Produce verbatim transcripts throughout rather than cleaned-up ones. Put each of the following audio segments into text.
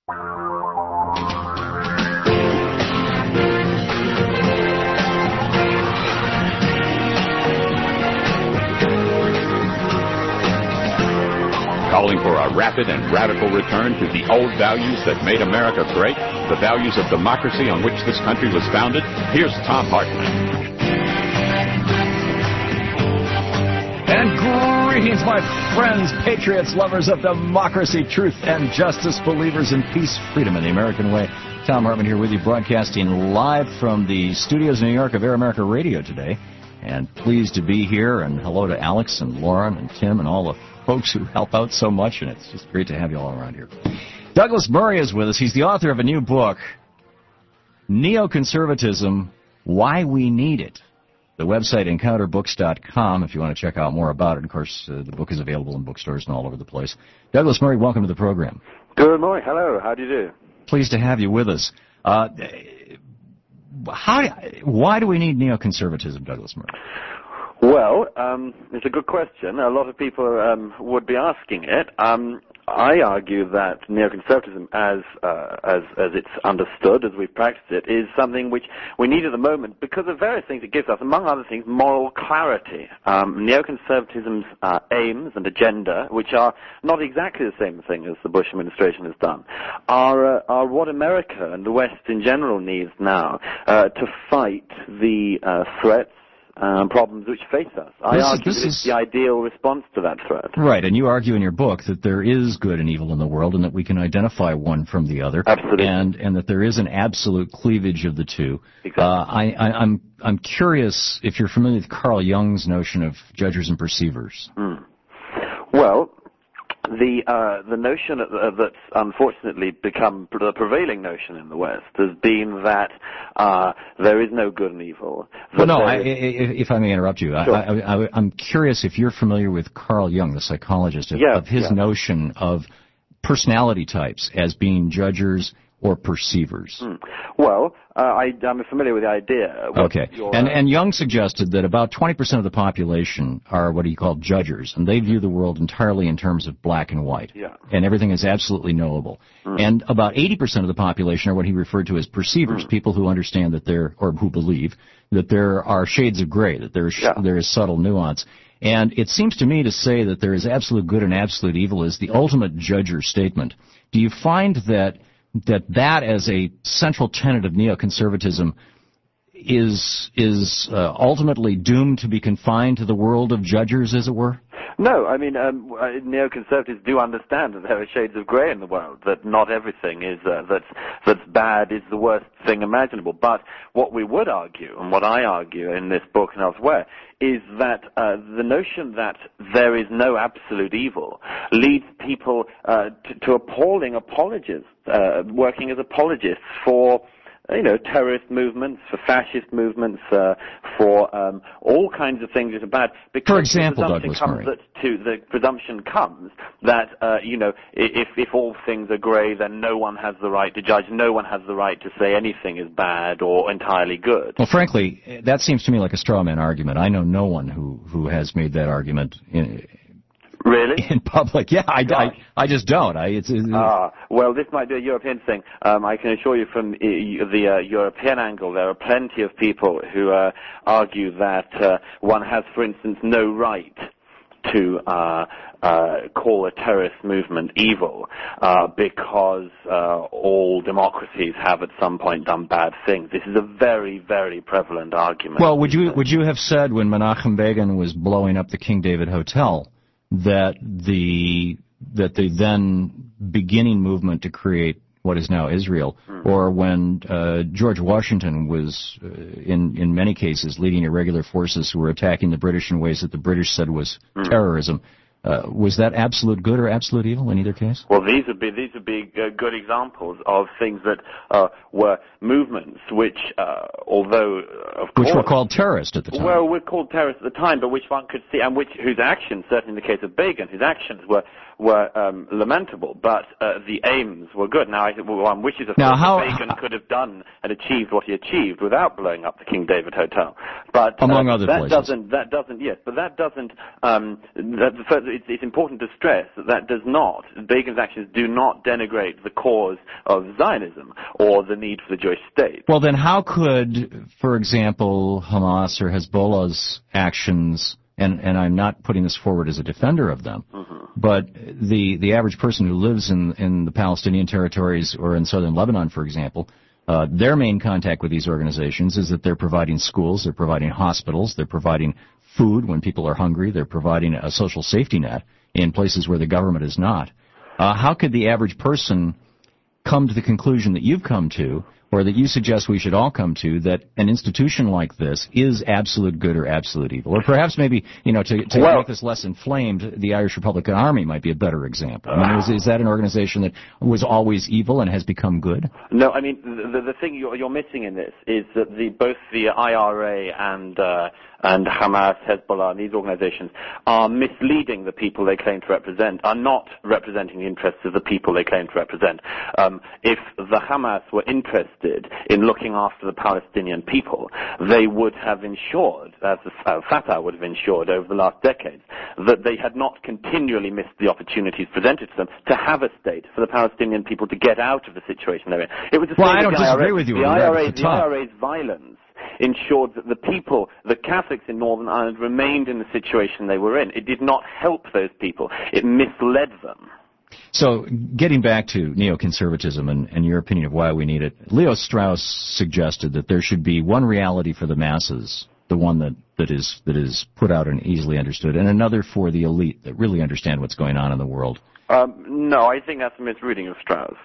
Calling for a rapid and radical return to the old values that made America great, the values of democracy on which this country was founded, here's Thom Hartmann. And greetings, my friends, patriots, lovers of democracy, truth, and justice, believers in peace, freedom, and the American way. Thom Hartmann here with you, broadcasting live from the studios in New York of Air America Radio today. And pleased to be here, and hello to Alex and Lauren and Tim and all the folks who help out so much, and it's just great to have you all around here. Douglas Murray is with us. He's the author of a new book, Neoconservatism, Why We Need It. The website, encounter books dot com, if you want to check out more about it. Of course, uh, the book is available in bookstores and all over the place. Douglas Murray, welcome to the program. Good morning. Hello. How do you do? Pleased to have you with us. Uh, how? Why do we need neoconservatism, Douglas Murray? Well, um, it's a good question. A lot of people um, would be asking it. Um, I argue that neoconservatism, as uh, as as it's understood, as we've practiced it, is something which we need at the moment because of various things it gives us. Among other things, moral clarity. Um, neoconservatism's uh, aims and agenda, which are not exactly the same thing as the Bush administration has done, are uh, are what America and the West in general needs now uh, to fight the uh, threats. Um, problems which face us. I this, argue this that is it's the ideal response to that threat. Right, and you argue in your book that there is good and evil in the world and that we can identify one from the other. Absolutely. And, and that there is an absolute cleavage of the two. Exactly. Uh, I, I, I'm, I'm curious if you're familiar with Carl Jung's notion of judges and perceivers. Mm. Well, The uh, the notion uh, that's unfortunately become the prevailing notion in the West has been that uh, there is no good and evil. Well, no, I, if I may interrupt you, sure. I, I, I, I'm curious if you're familiar with Carl Jung, the psychologist, of, yeah, of his yeah. notion of personality types as being judgers or perceivers. Mm. Well, uh, I, I'm familiar with the idea. Okay. And, and Jung suggested that about twenty percent of the population are what he called judgers, and they view the world entirely in terms of black and white. Yeah. And everything is absolutely knowable. Mm. And about eighty percent of the population are what he referred to as perceivers, mm. people who understand that there, or who believe, that there are shades of gray, that there is, yeah. there is subtle nuance. And it seems to me to say that there is absolute good and absolute evil is the ultimate judger statement. Do you find that that that as a central tenet of neoconservatism is is uh, ultimately doomed to be confined to the world of judgers, as it were? No, I mean, um, neoconservatives do understand that there are shades of grey in the world, that not everything is uh, that's that's bad is the worst thing imaginable. But what we would argue, and what I argue in this book and elsewhere, is that uh, the notion that there is no absolute evil leads people uh, to, to appalling apologists, uh, working as apologists for, you know, terrorist movements, for fascist movements, uh, for um, all kinds of things that are bad. Because for example, the Douglas comes Murray. That to, the presumption comes that, uh, you know, if, if all things are grey, then no one has the right to judge, no one has the right to say anything is bad or entirely good. Well, frankly, that seems to me like a straw man argument. I know no one who, who has made that argument in, Really? in public. Yeah, I, I, I just don't. I, it's, it's, ah, well, this might be a European thing. Um, I can assure you from uh, the uh, European angle, there are plenty of people who uh, argue that uh, one has, for instance, no right to uh, uh, call a terrorist movement evil uh, because uh, all democracies have at some point done bad things. This is a very, very prevalent argument. Well, would you would you have said when Menachem Begin was blowing up the King David Hotel that the that the then beginning movement to create what is now Israel, mm. or when uh, George Washington was, uh, in in many cases, leading irregular forces who were attacking the British in ways that the British said was mm. terrorism, uh, was that absolute good or absolute evil in either case? Well, these would be these would be uh, good examples of things that uh, were movements which, uh, although of which course, were called terrorists at the time. Well, were called terrorists at the time, but which one could see, and which whose actions, certainly in the case of Begin, his actions were were um, lamentable, but uh, the aims were good. Now, I, well, one wishes, of now, course, how, that Begin could have done and achieved what he achieved without blowing up the King David Hotel. But among uh, other that places, doesn't that doesn't yes, but that doesn't. Um, that, it's, it's important to stress that that does not. Begin's actions do not denigrate the cause of Zionism or the need for the Jewish state. Well, then how could, for example, Hamas or Hezbollah's actions, and, and I'm not putting this forward as a defender of them, mm-hmm. but the, the average person who lives in, in the Palestinian territories or in southern Lebanon, for example, uh, their main contact with these organizations is that they're providing schools, they're providing hospitals, they're providing food when people are hungry, they're providing a social safety net in places where the government is not. Uh, how could the average person come to the conclusion that you've come to, or that you suggest we should all come to, that an institution like this is absolute good or absolute evil? Or perhaps maybe, you know, to, to well, make this less inflamed, the Irish Republican Army might be a better example. I mean, is, is that an organization that was always evil and has become good? No, I mean, the, the thing you're, you're missing in this is that the, both the I R A and uh, and Hamas, Hezbollah, and these organizations are misleading the people they claim to represent, are not representing the interests of the people they claim to represent. Um, if the Hamas were interested in looking after the Palestinian people, they would have ensured, as the uh, Fatah would have ensured over the last decades, that they had not continually missed the opportunities presented to them to have a state for the Palestinian people to get out of the situation they're in. It was the well, same I don't disagree I R A. With you. The I R A, the I R A's violence ensured that the people, the Catholics in Northern Ireland, remained in the situation they were in. It did not help those people. It misled them. So, getting back to neoconservatism and, and your opinion of why we need it, Leo Strauss suggested that there should be one reality for the masses, the one that, that is that is put out and easily understood, and another for the elite that really understand what's going on in the world. Um, no, I think that's a misreading of Strauss.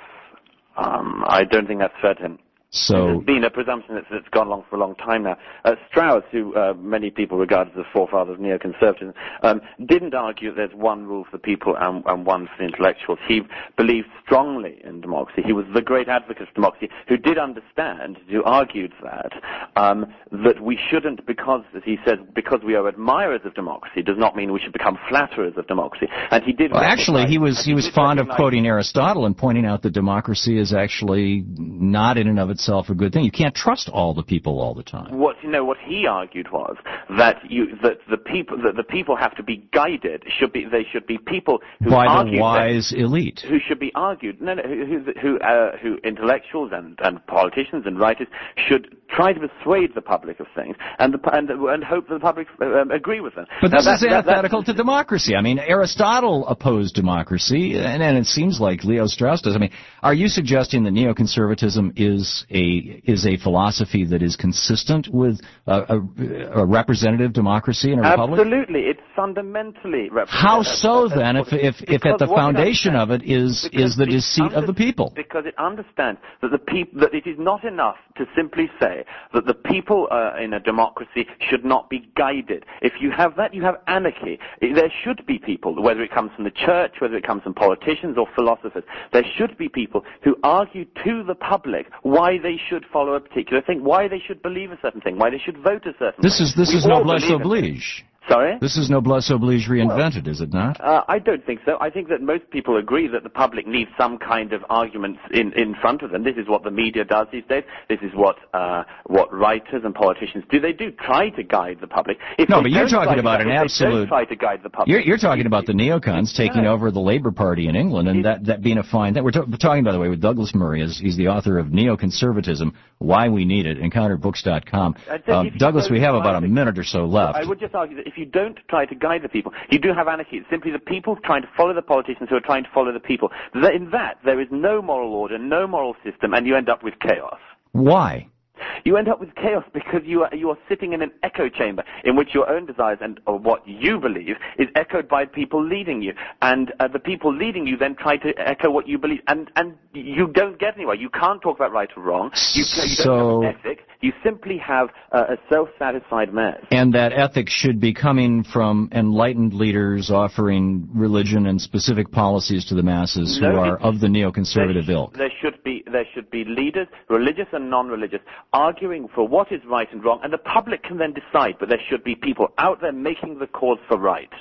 Um, I don't think that's fair to him. So, there's been a presumption that's, that's gone along for a long time now. Uh, Strauss, who uh, many people regard as the forefather of neoconservatism, um, didn't argue that there's one rule for the people and, and one for the intellectuals. He believed strongly in democracy. He was the great advocate of democracy, who did understand, who argued that, um, that we shouldn't, because, as he said, because we are admirers of democracy, does not mean we should become flatterers of democracy. And he did. Well, actually, he was he he was fond of quoting Aristotle and pointing out that democracy is actually not in and of itself itself a good thing. You can't trust all the people all the time. What you know, what he argued was that you that the people that the people have to be guided. Should be they should be people who by the wise that, elite who should be argued. No, no, who who uh, who intellectuals and and politicians and writers should try to persuade the public of things and the, and and hope that the public um, agree with them. But this now, is that, antithetical that, to democracy. I mean, Aristotle opposed democracy, and, and it seems like Leo Strauss does. I mean, are you suggesting that neoconservatism is a is a philosophy that is consistent with a, a, a representative democracy in a republic? Absolutely, it's fundamentally representative. How so then, if if, if at the foundation of it is is the deceit of the people? Because it understands that the peop- that it is not enough to simply say that the people uh, in a democracy should not be guided. If you have that, you have anarchy. There should be people, whether it comes from the church, whether it comes from politicians or philosophers, there should be people who argue to the public why they should follow a particular thing, why they should believe a certain thing, why they should vote a certain this way. Is, this we is noblesse oblige. Sorry? This is noblesse oblige reinvented, well, is it not? Uh, I don't think so. I think that most people agree that the public needs some kind of arguments in, in front of them. This is what the media does these days. This is what uh, what writers and politicians do. They do try to guide the public. If no, but you're talking about an if absolute... They don't try to guide the public. You're, you're talking about the neocons taking no. over the Labour Party in England, and that, that being a fine thing. We're, to, we're talking, by the way, with Douglas Murray. As he's the author of Neoconservatism, Why We Need It, encounter books dot com. Um, Douglas, we have about a minute or so left. I would just argue that if you don't try to guide the people, you do have anarchy. It's simply the people trying to follow the politicians who are trying to follow the people. In that, there is no moral order, no moral system, and you end up with chaos. Why? You end up with chaos because you are, you are sitting in an echo chamber in which your own desires and or what you believe is echoed by people leading you. And uh, the people leading you then try to echo what you believe. And, and you don't get anywhere. You can't talk about right or wrong. You, you so, don't have ethics. You simply have uh, a self-satisfied mess. And that ethics should be coming from enlightened leaders offering religion and specific policies to the masses who no, are of the neoconservative there ilk. There should be there should be leaders, religious and non-religious, arguing for what is right and wrong, and the public can then decide. But there should be people out there making the cause for right.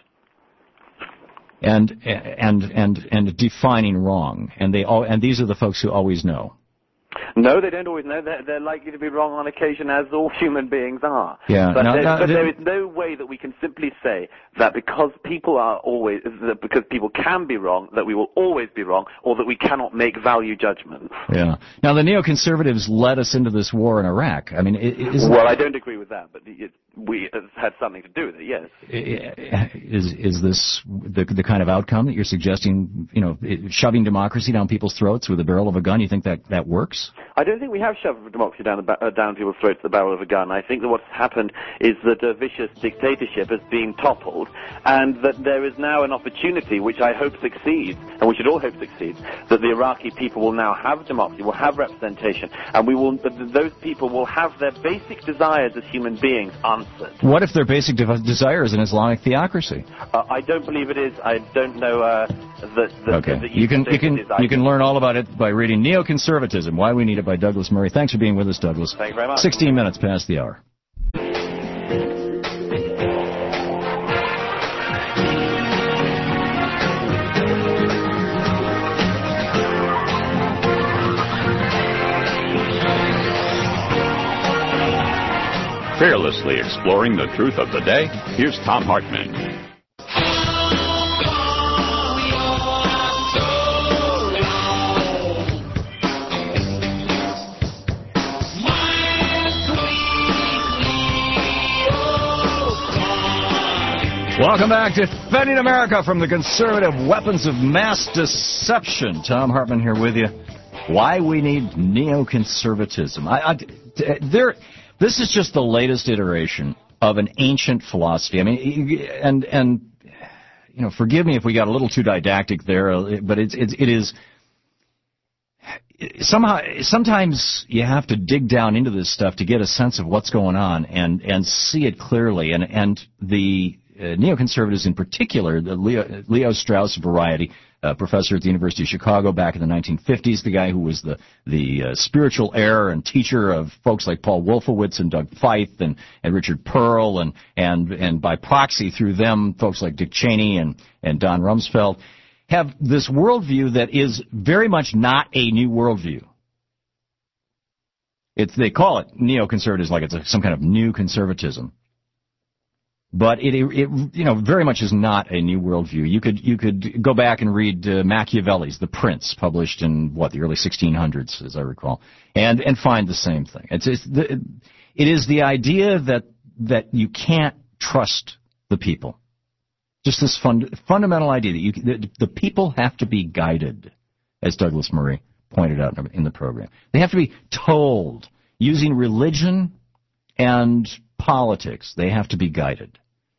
And and and and defining wrong, and they all and these are the folks who always know. No, they don't always know. They're, they're likely to be wrong on occasion, as all human beings are. Yeah. But, now, there, now, but the, there is no way that we can simply say that because people are always, that because people can be wrong, that we will always be wrong, or that we cannot make value judgments. Yeah. Now, the neoconservatives led us into this war in Iraq. I mean, isn't well, I don't agree with that, but it, we it had something to do with it. Yes. Is is this the the kind of outcome that you're suggesting? You know, shoving democracy down people's throats with the barrel of a gun. You think that that works? I don't think we have shoved democracy down, the, uh, down people's throats with the barrel of a gun. I think that what's happened is that a vicious dictatorship has been toppled, and that there is now an opportunity, which I hope succeeds, and we should all hope succeeds, that the Iraqi people will now have democracy, will have representation, and we will, that those people will have their basic desires as human beings answered. What if their basic de- desire is an Islamic theocracy? Uh, I don't believe it is. I don't know uh, that, that, okay. that you, you can you can is, you can learn all about it by reading Neoconservatism: Why We Need It by Douglas Murray. Thanks for being with us, Douglas. Thank you very much. Sixteen minutes past the hour. Fearlessly exploring the truth of the day, here's Thom Hartmann. Welcome back to Defending America from the Conservative Weapons of Mass Deception. Thom Hartmann here with you. Why we need neoconservatism. I, I, there, this is just the latest iteration of an ancient philosophy. I mean, and and you know, forgive me if we got a little too didactic there, but it's it's it is somehow sometimes you have to dig down into this stuff to get a sense of what's going on and and see it clearly. And and the Uh, neoconservatives in particular, the Leo, Leo Strauss variety, uh, professor at the University of Chicago back in the nineteen fifties, the guy who was the the uh, spiritual heir and teacher of folks like Paul Wolfowitz and Doug Feith and, and Richard Pearl, and, and, and by proxy through them, folks like Dick Cheney and, and Don Rumsfeld, have this worldview that is very much not a new worldview. It's, they call it neoconservatives like it's a, some kind of new conservatism. But it, it, you know, very much is not a new worldview. You could, you could go back and read uh, Machiavelli's The Prince, published in what the early sixteen hundreds, as I recall, and and find the same thing. It's, it's the, it is the idea that that you can't trust the people. Just this fund, fundamental idea that you that the people have to be guided, as Douglas Murray pointed out in the program. They have to be told using religion and politics. They have to be guided.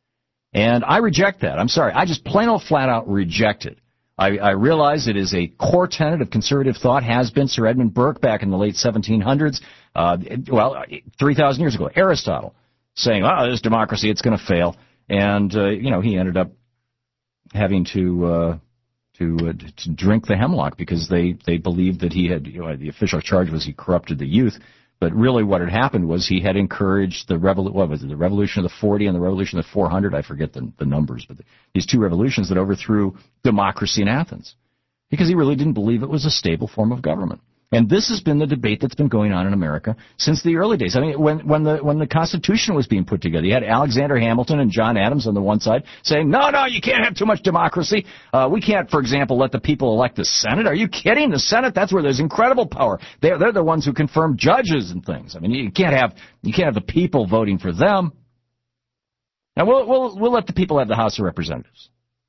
And I reject that. I'm sorry. I just plain old flat out reject it. I, I realize it is a core tenet of conservative thought, has been. Sir Edmund Burke back in the late seventeen hundreds, uh, well, three thousand years ago, Aristotle, saying, oh, this democracy, it's going to fail. And, uh, you know, he ended up having to uh, to, uh, to drink the hemlock because they, they believed that he had, you know, the official charge was he corrupted the youth. But really what had happened was he had encouraged the revol- what was it, the revolution of the forty and the revolution of the four hundred, I forget the, the numbers, but the, these two revolutions that overthrew democracy in Athens. Because he really didn't believe it was a stable form of government. And this has been the debate that's been going on in America since the early days. I mean, when, when the when the Constitution was being put together, you had Alexander Hamilton and John Adams on the one side saying, no, no, you can't have too much democracy. Uh, we can't, for example, let the people elect the Senate. Are you kidding? The Senate, that's where there's incredible power. They're, they're the ones who confirm judges and things. I mean, you can't have you can't have the people voting for them. Now, we'll, we'll, we'll let the people have the House of Representatives.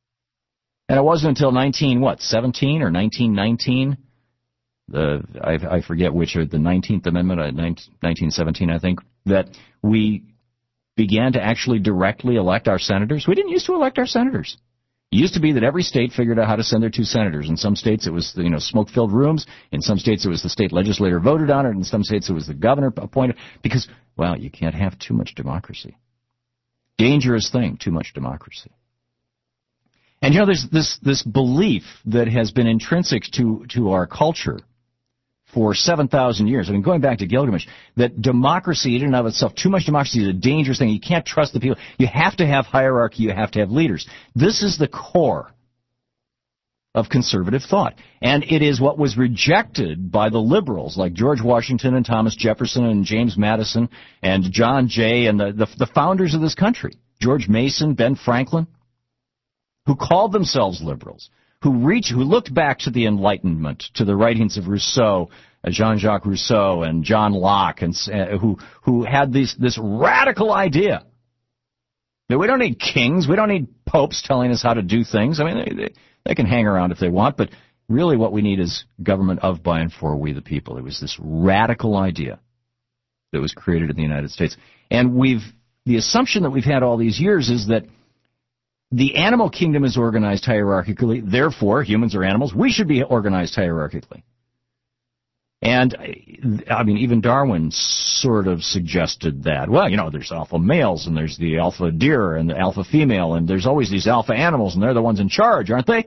And it wasn't until nineteen, what, seventeen or nineteen nineteen? The, I, I forget which, or the nineteenth Amendment, uh, nineteen seventeen, I think, that we began to actually directly elect our senators. We didn't used to elect our senators. It used to be that every state figured out how to send their two senators. In some states it was, you know, smoke-filled rooms. In some states it was the state legislator voted on it. In some states it was the governor appointed. Because, well, you can't have too much democracy. Dangerous thing, too much democracy. And, you know, there's this, this belief that has been intrinsic to, to our culture for seven thousand years, I mean, going back to Gilgamesh, that democracy in and of itself, too much democracy is a dangerous thing. You can't trust the people. You have to have hierarchy. You have to have leaders. This is the core of conservative thought. And it is what was rejected by the liberals like George Washington and Thomas Jefferson and James Madison and John Jay and the, the, the founders of this country, George Mason, Ben Franklin, who called themselves liberals, who reached, who looked back to the Enlightenment, to the writings of Rousseau, uh, Jean-Jacques Rousseau and John Locke, and uh, who who had this this radical idea that we don't need kings, we don't need popes telling us how to do things. I mean, they, they, they can hang around if they want, but really what we need is government of, by, and for we the people. It was this radical idea that was created in the United States. And we've the assumption that we've had all these years is that the animal kingdom is organized hierarchically, therefore, humans are animals, we should be organized hierarchically. And, I mean, even Darwin sort of suggested that. Well, you know, there's alpha males, and there's the alpha deer, and the alpha female, and there's always these alpha animals, and they're the ones in charge, aren't they?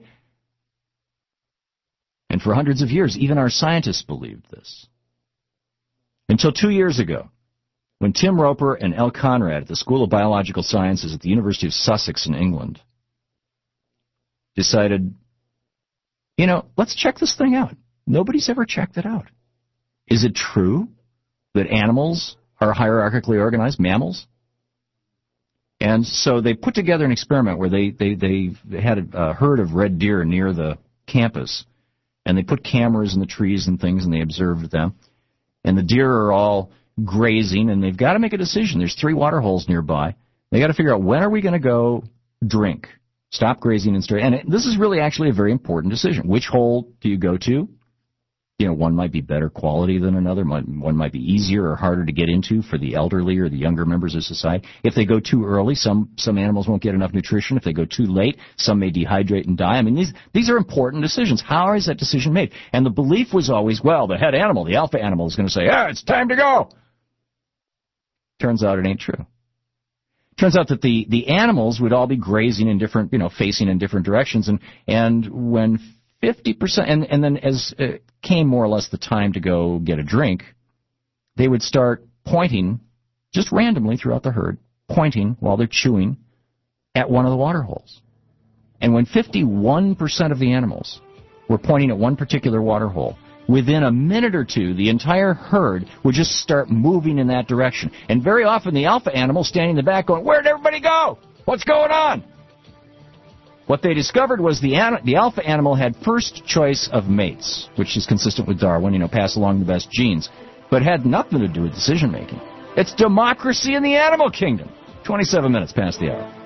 And for hundreds of years, even our scientists believed this. Until two years ago, when Tim Roper and L. Conrad at the School of Biological Sciences at the University of Sussex in England decided, you know, let's check this thing out. Nobody's ever checked it out. Is it true that animals are hierarchically organized, mammals? And so they put together an experiment where they, they, they had a herd of red deer near the campus, and they put cameras in the trees and things, and they observed them. And the deer are all grazing, and they've got to make a decision. There's three water holes nearby. They got to figure out, when are we going to go drink? Stop grazing and start. And it, this is really actually a very important decision. Which hole do you go to? You know, one might be better quality than another. One might be easier or harder to get into for the elderly or the younger members of society. If they go too early, some some animals won't get enough nutrition. If they go too late, some may dehydrate and die. I mean, these these are important decisions. How is that decision made? And the belief was always, well, the head animal, the alpha animal, is going to say, yeah, it's time to go. Turns out it ain't true. Turns out that the, the animals would all be grazing in different, you know, facing in different directions. And, and when fifty percent, and, and then as uh, came more or less the time to go get a drink, they would start pointing, just randomly throughout the herd, pointing while they're chewing at one of the water holes. And when fifty-one percent of the animals were pointing at one particular water hole, within a minute or two, the entire herd would just start moving in that direction. And very often the alpha animal standing in the back going, where'd everybody go? What's going on? What they discovered was the an- the alpha animal had first choice of mates, which is consistent with Darwin, you know, pass along the best genes, but had nothing to do with decision-making. It's democracy in the animal kingdom. twenty-seven minutes past the hour.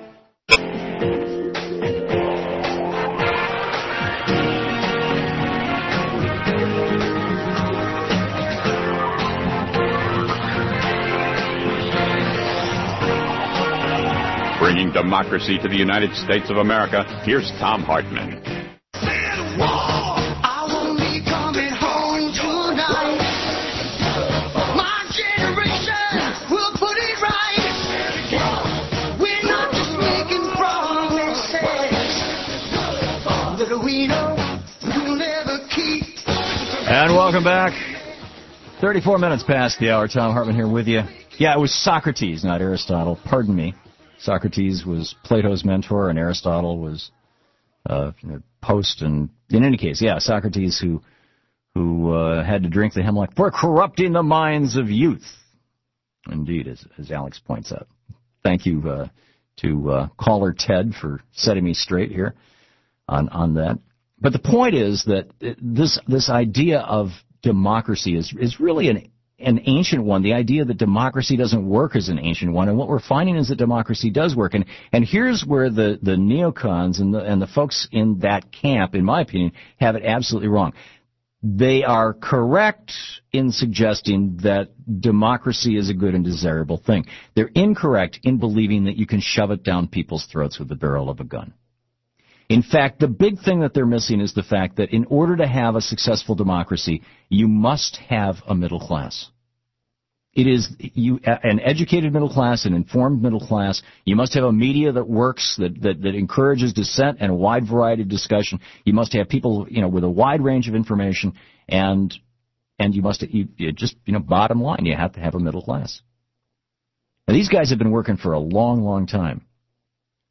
Bringing democracy to the United States of America, here's Thom Hartmann. And welcome back. thirty-four minutes past the hour. Thom Hartmann here with you. Yeah, it was Socrates, not Aristotle. Pardon me. Socrates was Plato's mentor, and Aristotle was uh, post. And in any case, yeah, Socrates who who uh, had to drink the hemlock for corrupting the minds of youth. Indeed, as, as Alex points out. Thank you uh, to uh, caller Ted for setting me straight here on on that. But the point is that this this idea of democracy is is really an an ancient one. The idea that democracy doesn't work is an ancient one, and what we're finding is that democracy does work. And and here's where the the neocons and the and the folks in that camp, in my opinion, have it absolutely wrong. They are correct in suggesting that democracy is a good and desirable thing. They're incorrect in believing that you can shove it down people's throats with the barrel of a gun. In fact, the big thing that they're missing is the fact that in order to have a successful democracy, you must have a middle class. It is you, an educated middle class, an informed middle class. You must have a media that works, that, that, that encourages dissent and a wide variety of discussion. You must have people, you know, with a wide range of information, and and you must you, you just, you know, bottom line, you have to have a middle class. Now, these guys have been working for a long, long time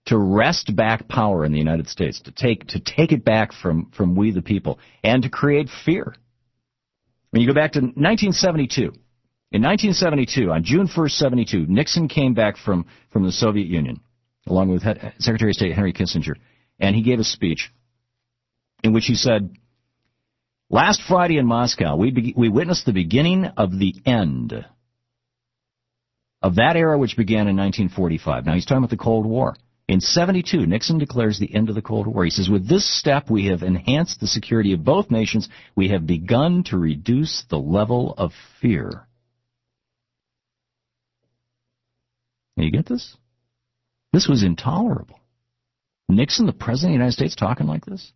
to wrest back power in the United States, to take to take it back from, from we the people, and to create fear. When you go back to nineteen seventy-two, in nineteen seventy-two, on June first, seventy-two, Nixon came back from, from the Soviet Union, along with Secretary of State Henry Kissinger, and he gave a speech in which he said, "Last Friday in Moscow, we be- we witnessed the beginning of the end of that era which began in nineteen forty-five. Now, he's talking about the Cold War. In seventy-two, Nixon declares the end of the Cold War. He says, "With this step, we have enhanced the security of both nations. We have begun to reduce the level of fear." Now, you get this? This was intolerable. Nixon, the President of the United States, talking like this?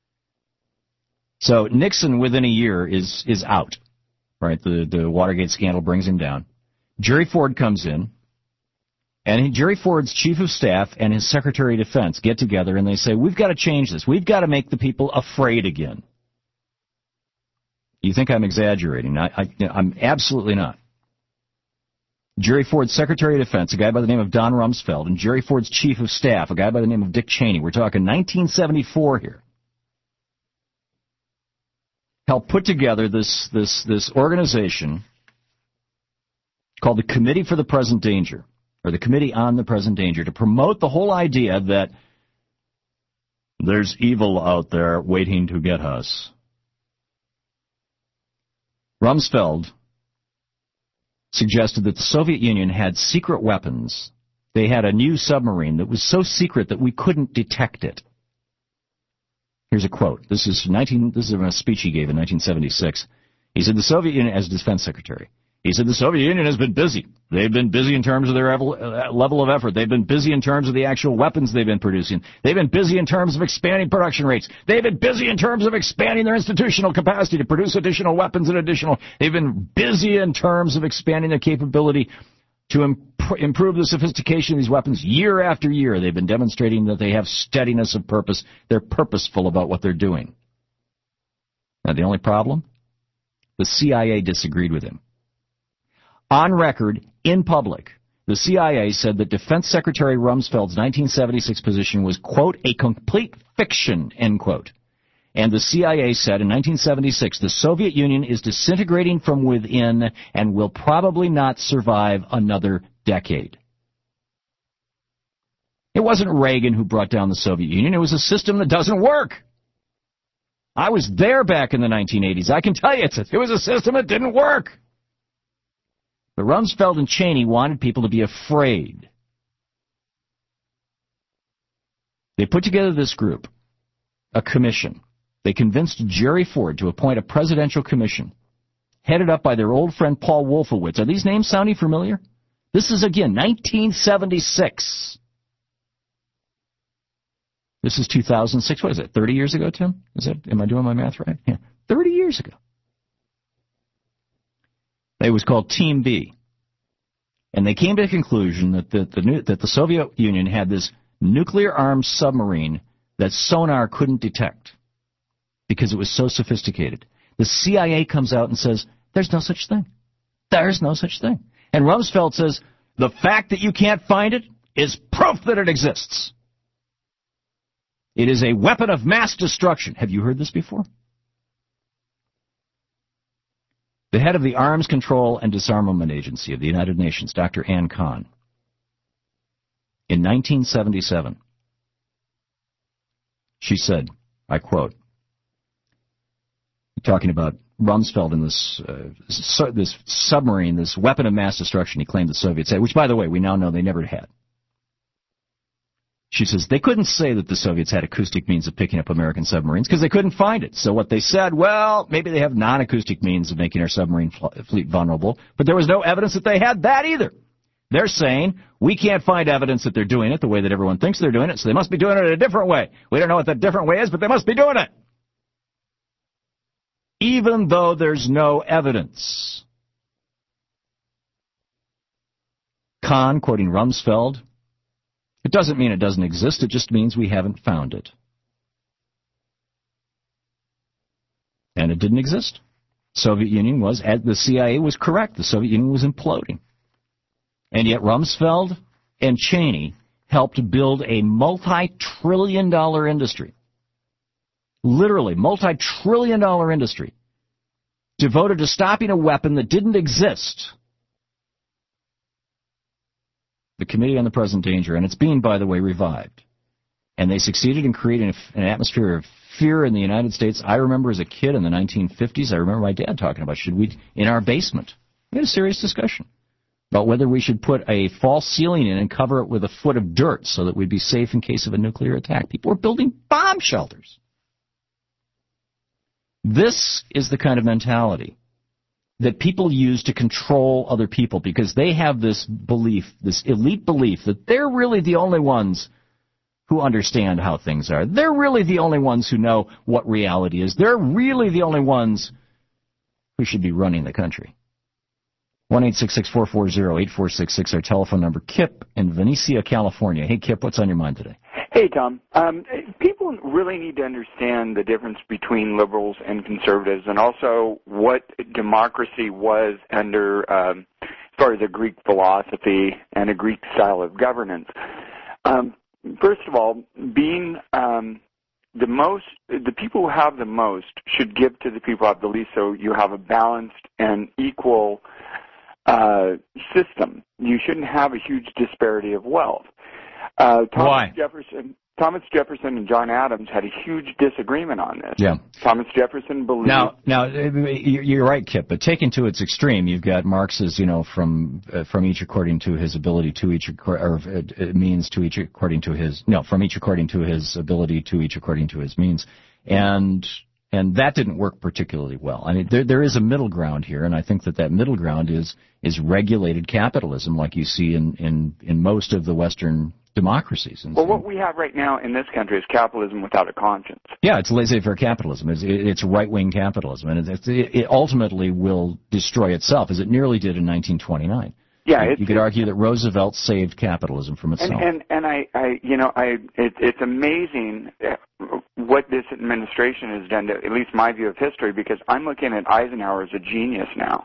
So Nixon, within a year, is is out. Right? The, the Watergate scandal brings him down. Jerry Ford comes in. And Jerry Ford's chief of staff and his secretary of defense get together and they say, we've got to change this. We've got to make the people afraid again. You think I'm exaggerating? I, I, I'm absolutely not. Jerry Ford's secretary of defense, a guy by the name of Don Rumsfeld, and Jerry Ford's chief of staff, a guy by the name of Dick Cheney. We're talking nineteen seventy-four here. Helped put together this, this, this organization called the Committee for the Present Danger, or the Committee on the Present Danger, to promote the whole idea that there's evil out there waiting to get us. Rumsfeld suggested that the Soviet Union had secret weapons. They had a new submarine that was so secret that we couldn't detect it. Here's a quote. This is nineteen. This is a speech he gave in nineteen seventy-six. He said, the Soviet Union, as defense secretary, he said, the Soviet Union has been busy. They've been busy in terms of their level of effort. They've been busy in terms of the actual weapons they've been producing. They've been busy in terms of expanding production rates. They've been busy in terms of expanding their institutional capacity to produce additional weapons and additional. They've been busy in terms of expanding their capability to imp- improve the sophistication of these weapons. Year after year, they've been demonstrating that they have steadiness of purpose. They're purposeful about what they're doing. Now, the only problem? The C I A disagreed with him. On record, in public, the C I A said that Defense Secretary Rumsfeld's nineteen seventy-six position was, quote, a complete fiction, end quote. And the C I A said in nineteen seventy-six, the Soviet Union is disintegrating from within and will probably not survive another decade. It wasn't Reagan who brought down the Soviet Union. It was a system that doesn't work. I was there back in the nineteen eighties. I can tell you, it's a, it was a system that didn't work. But Rumsfeld and Cheney wanted people to be afraid. They put together this group, a commission. They convinced Jerry Ford to appoint a presidential commission, headed up by their old friend Paul Wolfowitz. Are these names sounding familiar? This is, again, nineteen seventy-six. This is two thousand six. What is it, thirty years ago, Tim? Is that, am I doing my math right? Yeah, thirty years ago. It was called Team B. And they came to the conclusion that the, the, that the Soviet Union had this nuclear-armed submarine that sonar couldn't detect because it was so sophisticated. The C I A comes out and says, there's no such thing. There's no such thing. And Rumsfeld says, the fact that you can't find it is proof that it exists. It is a weapon of mass destruction. Have you heard this before? The head of the Arms Control and Disarmament Agency of the United Nations, Doctor Ann Kahn, in nineteen seventy-seven, she said, I quote, talking about Rumsfeld and this uh, su- this submarine, this weapon of mass destruction he claimed the Soviets had, which, by the way, we now know they never had. She says, they couldn't say that the Soviets had acoustic means of picking up American submarines because they couldn't find it. So what they said, well, maybe they have non-acoustic means of making our submarine fleet vulnerable, but there was no evidence that they had that either. They're saying, we can't find evidence that they're doing it the way that everyone thinks they're doing it, so they must be doing it a different way. We don't know what that different way is, but they must be doing it. Even though there's no evidence. Kahn, quoting Rumsfeld, it doesn't mean it doesn't exist, it just means we haven't found it. And it didn't exist. Soviet Union was, as the C I A was correct, the Soviet Union was imploding. And yet Rumsfeld and Cheney helped build a multi-trillion dollar industry. Literally, multi-trillion dollar industry devoted to stopping a weapon that didn't exist. The Committee on the Present Danger, and it's being, by the way, revived. And they succeeded in creating an atmosphere of fear in the United States. I remember as a kid in the nineteen fifties, I remember my dad talking about, should we, in our basement, we had a serious discussion about whether we should put a false ceiling in and cover it with a foot of dirt so that we'd be safe in case of a nuclear attack. People were building bomb shelters. This is the kind of mentality that people use to control other people because they have this belief, this elite belief, that they're really the only ones who understand how things are. They're really the only ones who know what reality is. They're really the only ones who should be running the country. one eight six six, four four zero, eight four six six, our telephone number. Kip in Venetia, California. Hey, Kip, what's on your mind today? Hey, Tom. Um, people really need to understand the difference between liberals and conservatives and also what democracy was under um, as far as a Greek philosophy and a Greek style of governance. Um, first of all, being um, the most, the people who have the most should give to the people who have the least, so you have a balanced and equal uh, system. You shouldn't have a huge disparity of wealth. Uh, Thomas Why? Jefferson, Thomas Jefferson and John Adams had a huge disagreement on this. Yeah. Thomas Jefferson believed. Now, now you're right, Kip. But taken to its extreme, you've got Marx's, you know, from uh, from each according to his ability, to each or uh, means to each according to his no, from each according to his ability, to each according to his means, and and that didn't work particularly well. I mean, there there is a middle ground here, and I think that that middle ground is is regulated capitalism, like you see in in in most of the Western democracies. And well, so, what we have right now in this country is capitalism without a conscience. Yeah, it's laissez-faire capitalism. It's, it's right-wing capitalism, and it, it ultimately will destroy itself, as it nearly did in nineteen twenty-nine. Yeah, you, it's, you could argue that Roosevelt saved capitalism from itself. And and, and I, I, you know, I, it, it's amazing what this administration has done to at least my view of history, because I'm looking at Eisenhower as a genius now.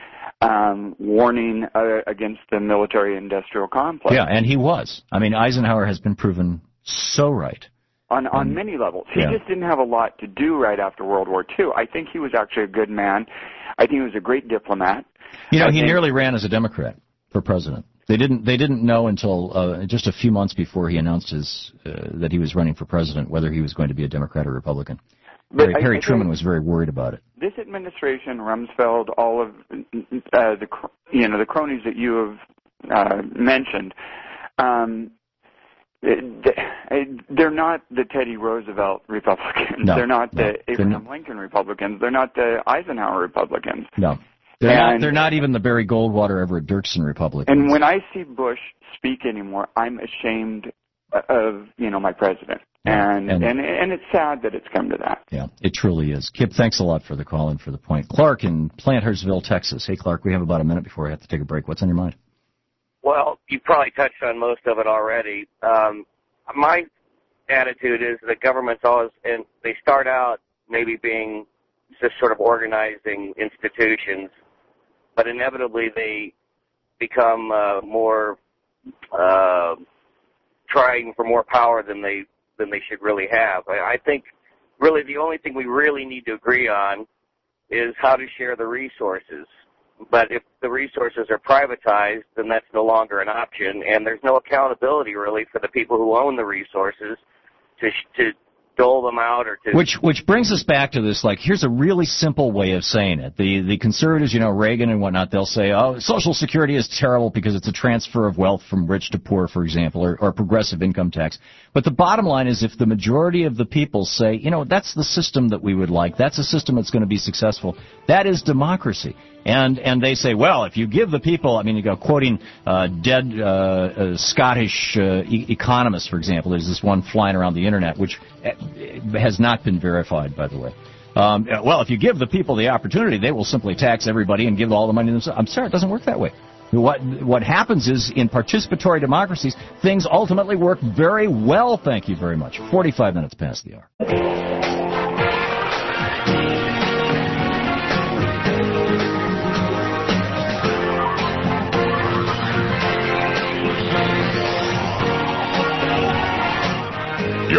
Um, warning uh, against the military-industrial complex. Yeah, and he was. I mean, Eisenhower has been proven so right. On on um, many levels. He yeah. just didn't have a lot to do right after World War Two. I think he was actually a good man. I think he was a great diplomat. You know, I he think, nearly ran as a Democrat for president. They didn't. They didn't know until uh, just a few months before he announced his uh, that he was running for president whether he was going to be a Democrat or Republican. Harry, Harry Truman was very worried about it. This administration, Rumsfeld, all of uh, the you know the cronies that you have uh, mentioned, um, they're not the Teddy Roosevelt Republicans. No, they're not no, the Abraham not. Lincoln Republicans. They're not the Eisenhower Republicans. No, they're and, not. They're not even the Barry Goldwater, Everett Dirksen Republicans. And when I see Bush speak anymore, I'm ashamed of you know my president. And, and and and it's sad that it's come to that. Yeah, it truly is. Kip, thanks a lot for the call and for the point. Clark in Plantersville, Texas. Hey, Clark, we have about a minute before we have to take a break. What's on your mind? Well, you probably touched on most of it already. Um, my attitude is that governments always, and they start out maybe being just sort of organizing institutions, but inevitably they become uh, more uh, trying for more power than they than they should really have. I, I think really the only thing we really need to agree on is how to share the resources. But if the resources are privatized, then that's no longer an option, and there's no accountability really for the people who own the resources to to dole them out or to... Which which brings us back to this, like, here's a really simple way of saying it. The the conservatives, you know, Reagan and whatnot, they'll say, oh, Social Security is terrible because it's a transfer of wealth from rich to poor, for example, or, or progressive income tax. But the bottom line is if the majority of the people say, you know, that's the system that we would like, that's a system that's going to be successful, that is democracy. And and they say, well, if you give the people, I mean, you go quoting uh, dead uh, uh, Scottish uh, e- economists, for example. There's this one flying around the internet, which has not been verified, by the way. Um, well, if you give the people the opportunity, they will simply tax everybody and give all the money to themselves. I'm sorry, it doesn't work that way. What what happens is, in participatory democracies, things ultimately work very well, thank you very much. forty-five minutes past the hour.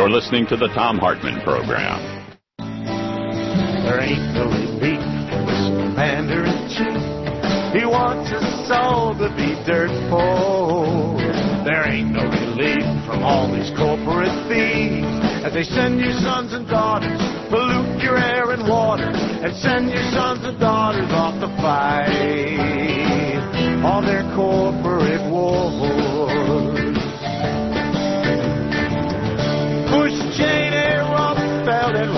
You're listening to the Thom Hartmann Program. There ain't no relief for this commander-in-chief. He wants us all to be dirt poor. There ain't no relief from all these corporate thieves as they send your sons and daughters, pollute your air and water, and send your sons and daughters off to fight on their corporate wars. Bush, Cheney, Rumsfeld, and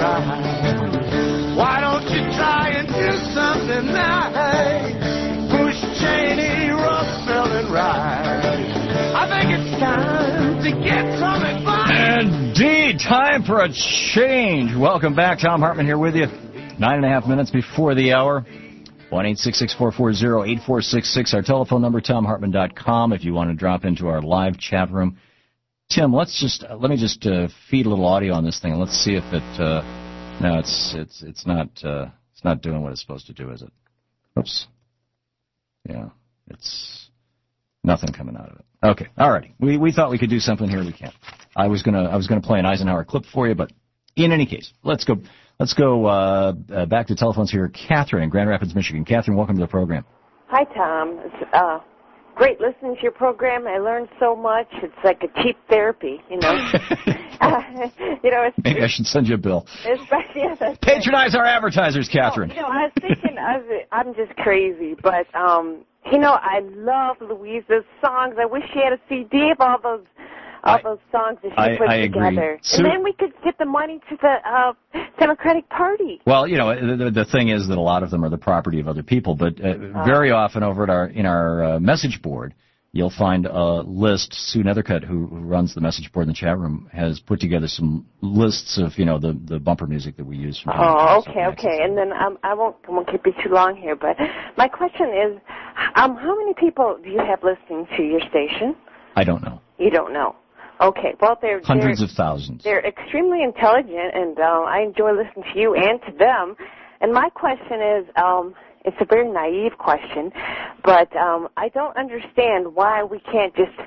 Rice, why don't you try and do something nice? Bush, Cheney, Rumsfeld, and Rice, I think it's time to get some advice. Indeed, time for a change. Welcome back. Thom Hartmann here with you. Nine and a half minutes before the hour. one eight six six, four four zero, eight four six six. Our telephone number, thom hartmann dot com, if you want to drop into our live chat room. Tim, let's just uh, let me just uh, feed a little audio on this thing, and let's see if it. Uh, no, it's it's it's not uh, it's not doing what it's supposed to do, is it? Oops. Yeah, it's nothing coming out of it. Okay, all righty. We we thought we could do something here. We can't. I was gonna I was gonna play an Eisenhower clip for you, but in any case, let's go let's go uh, uh, back to telephones here. Catherine in Grand Rapids, Michigan. Catherine, welcome to the program. Hi, Tom. It's uh, great listening to your program. I learned so much. It's like a cheap therapy, you know. uh, you know, it's, maybe I should send you a bill. It's, yeah, that's Patronize right. Our advertisers, Catherine. No, you know, I was thinking of it. I'm just crazy, but um, you know, I love Louisa's songs. I wish she had a C D of all those. All I, those songs that she I, put I together. Agree. And then we could get the money to the uh, Democratic Party. Well, you know, the, the thing is that a lot of them are the property of other people, but uh, oh. very often over at our in our uh, message board, you'll find a list. Sue Nethercutt, who, who runs the message board in the chat room, has put together some lists of, you know, the, the bumper music that we use. From oh, okay, okay. And then um, I won't, I won't keep you too long here, but my question is, um, how many people do you have listening to your station? I don't know. You don't know. Okay, well, they're hundreds they're, of thousands. They're extremely intelligent, and uh, I enjoy listening to you and to them. And my question is, um, it's a very naive question, but um, I don't understand why we can't just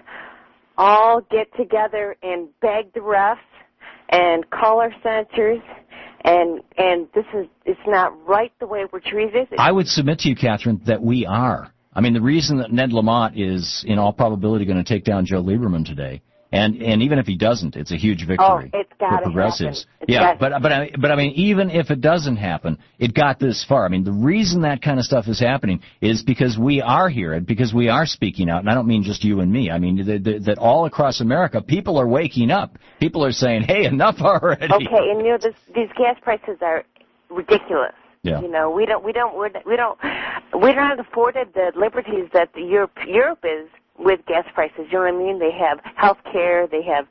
all get together and beg the refs and call our senators. And and this is it's not right the way we're treated. I would submit to you, Catherine, that we are. I mean, the reason that Ned Lamont is, in all probability, going to take down Joe Lieberman today. And and even if he doesn't, it's a huge victory oh, it's for progressives. It's yeah, but but I, but I mean, even if it doesn't happen, it got this far. I mean, the reason that kind of stuff is happening is because we are here and because we are speaking out. And I don't mean just you and me. I mean the, the, that all across America, people are waking up. People are saying, "Hey, enough already." Okay, and you know this, these gas prices are ridiculous. Yeah. You know, we don't we don't we don't we're not afforded the liberties that the Europe Europe is. With gas prices, you know what I mean? They have health care, they have,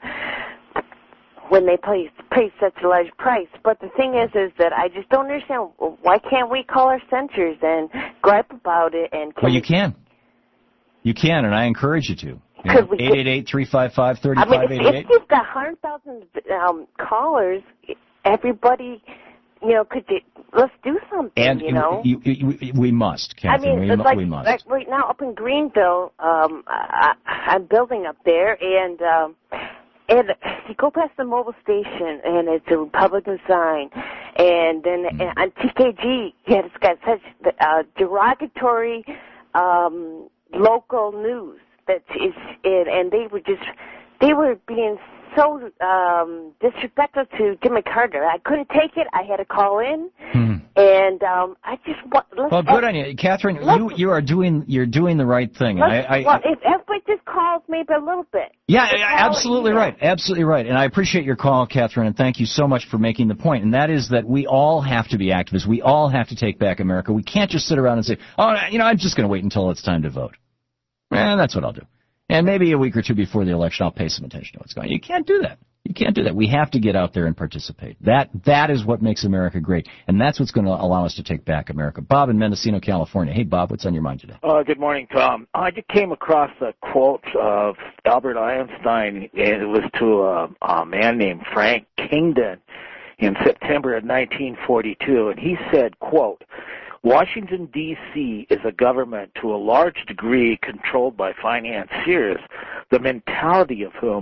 when they pay, pay such a large price. But the thing is, is that I just don't understand, why can't we call our senators and gripe about it? And Well, you can. You can, and I encourage you to. eight eight eight, three five five, three five eight eight. I mean, if, if you've got one hundred thousand um, callers, everybody... You know, could you, let's do something, and you know. You, you, you, we must, Catherine. I mean, we, it's like, we must. like right now up in Greenville, um, I, I'm building up there, and um, and you go past the mobile station, and it's a Republican sign, and then mm. on T K G, yeah, it's got such uh, derogatory um, local news that is, and, and they were just, they were being so um, disrespectful to Jimmy Carter. I couldn't take it. I had to call in, hmm. and um, I just want. Well, good on you, Catherine. You you are doing you're doing the right thing. I, I, well, if everybody just calls maybe a little bit. Yeah, absolutely right, absolutely right. And I appreciate your call, Catherine, and thank you so much for making the point. And that is that we all have to be activists. We all have to take back America. We can't just sit around and say, oh, you know, I'm just going to wait until it's time to vote. And that's what I'll do. And maybe a week or two before the election, I'll pay some attention to what's going on. You can't do that. You can't do that. We have to get out there and participate. That That is what makes America great. And that's what's going to allow us to take back America. Bob in Mendocino, California. Hey, Bob, what's on your mind today? Uh, good morning, Tom. I just came across a quote of Albert Einstein, and it was to a, a man named Frank Kingdon in September of nineteen forty-two. And he said, quote, Washington, D C is a government to a large degree controlled by financiers, the mentality of whom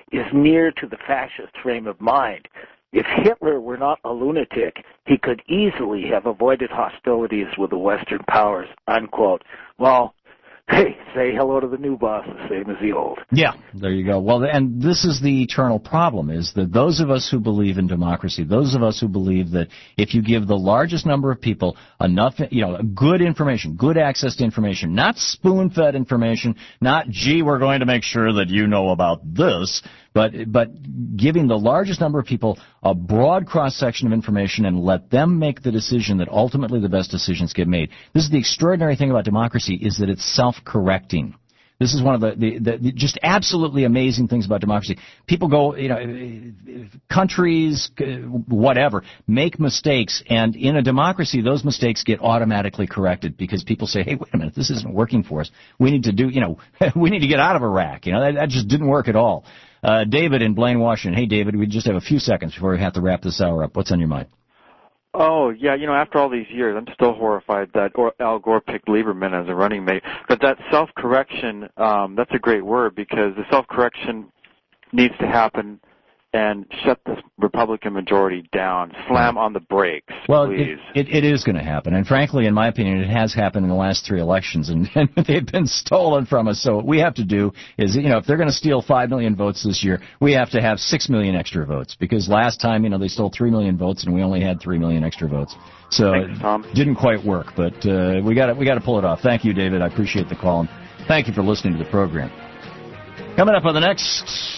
is near to the fascist frame of mind. If Hitler were not a lunatic, he could easily have avoided hostilities with the Western powers, unquote. Well, hey, say hello to the new boss, the same as the old. Yeah, there you go. Well, and this is the eternal problem, is that those of us who believe in democracy, those of us who believe that if you give the largest number of people enough, you know, good information, good access to information, not spoon-fed information, not, gee, we're going to make sure that you know about this, but but giving the largest number of people a broad cross-section of information and let them make the decision that ultimately the best decisions get made. This is the extraordinary thing about democracy, is that it's self-correcting. This is one of the, the, the, the just absolutely amazing things about democracy. People go, you know, countries, whatever, make mistakes, and in a democracy, those mistakes get automatically corrected because people say, hey, wait a minute, this isn't working for us. We need to do, you know, we need to get out of Iraq. You know, that, that just didn't work at all. Uh, David in Blaine, Washington. Hey, David, we just have a few seconds before we have to wrap this hour up. What's on your mind? Oh, yeah, you know, after all these years, I'm still horrified that Al Gore picked Lieberman as a running mate. But that self-correction, um, that's a great word, because the self-correction needs to happen and shut the Republican majority down. Slam on the brakes, well, please. It, it, it is going to happen. And frankly, in my opinion, it has happened in the last three elections, and, and they've been stolen from us. So what we have to do is, you know, if they're going to steal five million votes this year, we have to have six million extra votes. Because last time, you know, they stole three million votes, and we only had three million extra votes. So Thanks, Tom. It didn't quite work, but uh, we got we got to pull it off. Thank you, David. I appreciate the call, and thank you for listening to the program. Coming up on the next...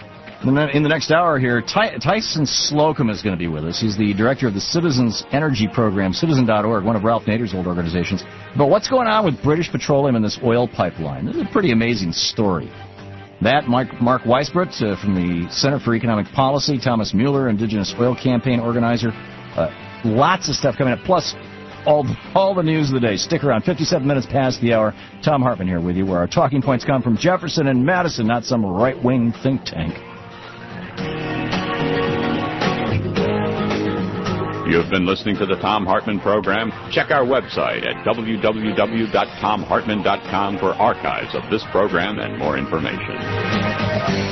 In the next hour here, Ty- Tyson Slocum is going to be with us. He's the director of the Citizens Energy Program, citizen dot org, one of Ralph Nader's old organizations. But what's going on with British Petroleum and this oil pipeline? This is a pretty amazing story. That, Mark, Mark Weisbrot uh, from the Center for Economic Policy, Thomas Mueller, Indigenous Oil Campaign organizer. Uh, lots of stuff coming up, plus all, all the news of the day. Stick around. fifty-seven minutes past the hour. Tom Hartman here with you, where our talking points come from Jefferson and Madison, not some right-wing think tank. You've been listening to the Tom Hartman Program. Check our website at w w w dot tom hartman dot com for archives of this program and more information.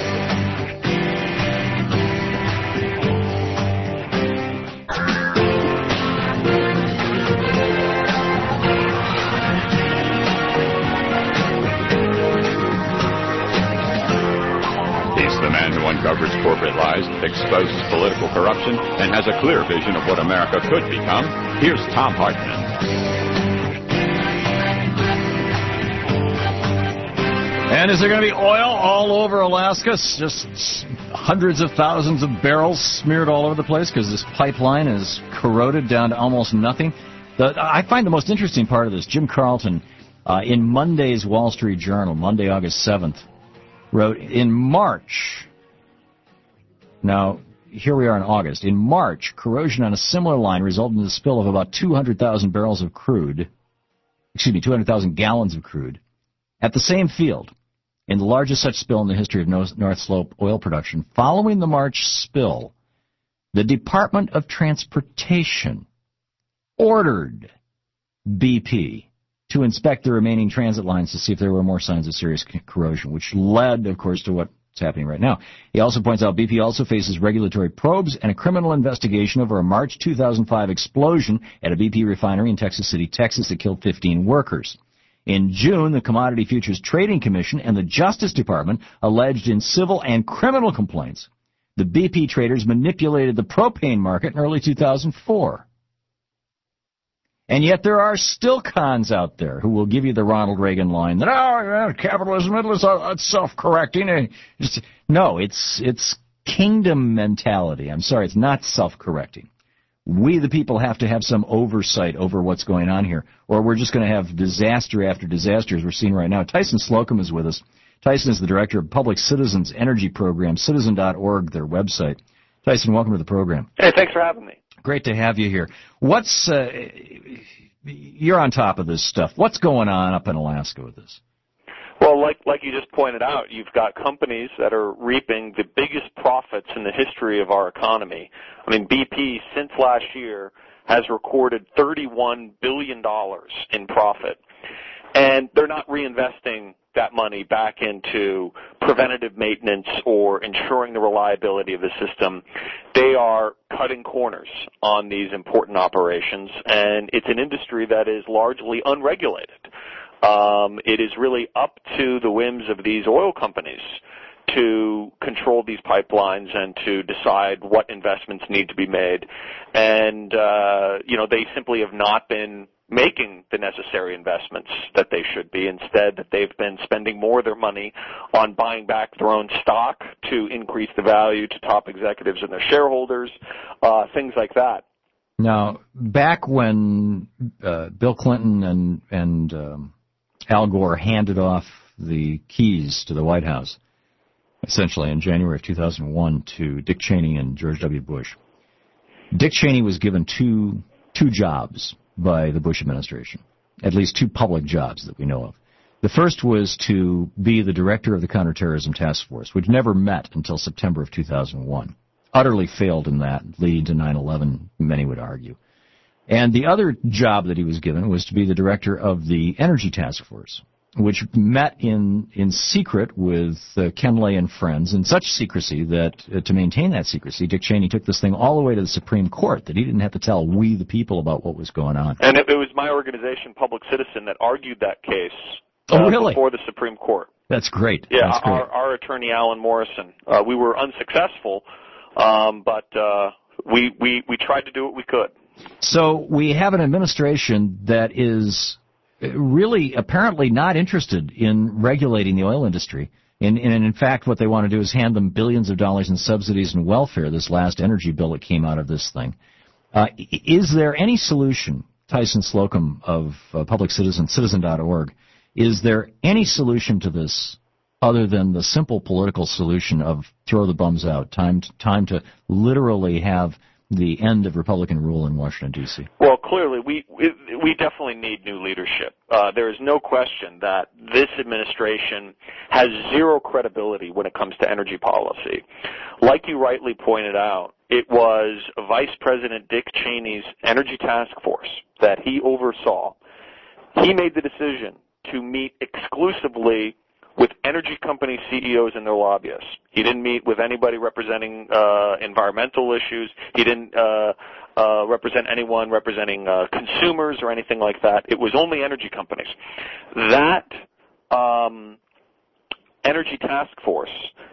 Uncovers corporate lies, exposes political corruption, and has a clear vision of what America could become. Here's Tom Hartman. And is there going to be oil all over Alaska? Just hundreds of thousands of barrels smeared all over the place because this pipeline is corroded down to almost nothing. The, I find the most interesting part of this, Jim Carlton, uh, in Monday's Wall Street Journal, Monday, August seventh, wrote, in March... Now, here we are in August. In March, corrosion on a similar line resulted in the spill of about two hundred thousand barrels of crude, excuse me, two hundred thousand gallons of crude, at the same field, in the largest such spill in the history of North Slope oil production. Following the March spill, the Department of Transportation ordered B P to inspect the remaining transit lines to see if there were more signs of serious corrosion, which led, of course, to what It's happening right now. He also points out B P also faces regulatory probes and a criminal investigation over a March two thousand five explosion at a B P refinery in Texas City, Texas, that killed fifteen workers. In June, the Commodity Futures Trading Commission and the Justice Department alleged in civil and criminal complaints the B P traders manipulated the propane market in early two thousand four. And yet there are still cons out there who will give you the Ronald Reagan line that, oh, capitalism is uh, self-correcting. No, it's it's kingdom mentality. I'm sorry, it's not self-correcting. We, the people, have to have some oversight over what's going on here, or we're just going to have disaster after disaster, as we're seeing right now. Tyson Slocum is with us. Tyson is the director of Public Citizens Energy Program, citizen dot org, their website. Tyson, welcome to the program. Hey, thanks for having me. Great to have you here. What's uh, you're on top of this stuff. What's going on up in Alaska with this? Well, like like you just pointed out, you've got companies that are reaping the biggest profits in the history of our economy. I mean, B P, since last year, has recorded thirty-one billion dollars in profit. And they're not reinvesting that money back into preventative maintenance or ensuring the reliability of the system. They are cutting corners on these important operations, and it's an industry that is largely unregulated. Um, it is really up to the whims of these oil companies to control these pipelines and to decide what investments need to be made. And, uh, you know, they simply have not been making the necessary investments that they should be. Instead, that they've been spending more of their money on buying back their own stock to increase the value to top executives and their shareholders, uh, things like that. Now, back when uh, Bill Clinton and, and um, Al Gore handed off the keys to the White House, essentially in January of two thousand one, to Dick Cheney and George W. Bush, Dick Cheney was given two two jobs by the Bush administration, at least two public jobs that we know of. The first was to be the director of the Counterterrorism Task Force, which never met until September of two thousand one. Utterly failed in that, leading to nine eleven, many would argue. And the other job that he was given was to be the director of the Energy Task Force, which met in in secret with uh, Ken Lay and friends, in such secrecy that uh, to maintain that secrecy, Dick Cheney took this thing all the way to the Supreme Court, that he didn't have to tell we the people about what was going on. And it, it was my organization, Public Citizen, that argued that case uh, oh, really? before the Supreme Court. That's great. Yeah, That's great. Our, our attorney, Alan Morrison. Uh, we were unsuccessful, um, but uh, we, we, we tried to do what we could. So we have an administration that is really apparently not interested in regulating the oil industry. And, and in fact, what they want to do is hand them billions of dollars in subsidies and welfare, this last energy bill that came out of this thing. Uh, is there any solution, Tyson Slocum of uh, Public Citizen, citizen dot org, is there any solution to this other than the simple political solution of throw the bums out, time to, time to literally have the end of Republican rule in Washington, D C? Well, clearly, we we definitely need new leadership. Uh, there is no question that this administration has zero credibility when it comes to energy policy. Like you rightly pointed out, it was Vice President Dick Cheney's Energy Task Force that he oversaw. He made the decision to meet exclusively with energy company C E Os and their lobbyists. He didn't meet with anybody representing uh, environmental issues. He didn't uh, uh, represent anyone representing uh, consumers or anything like that. It was only energy companies. That um, energy task force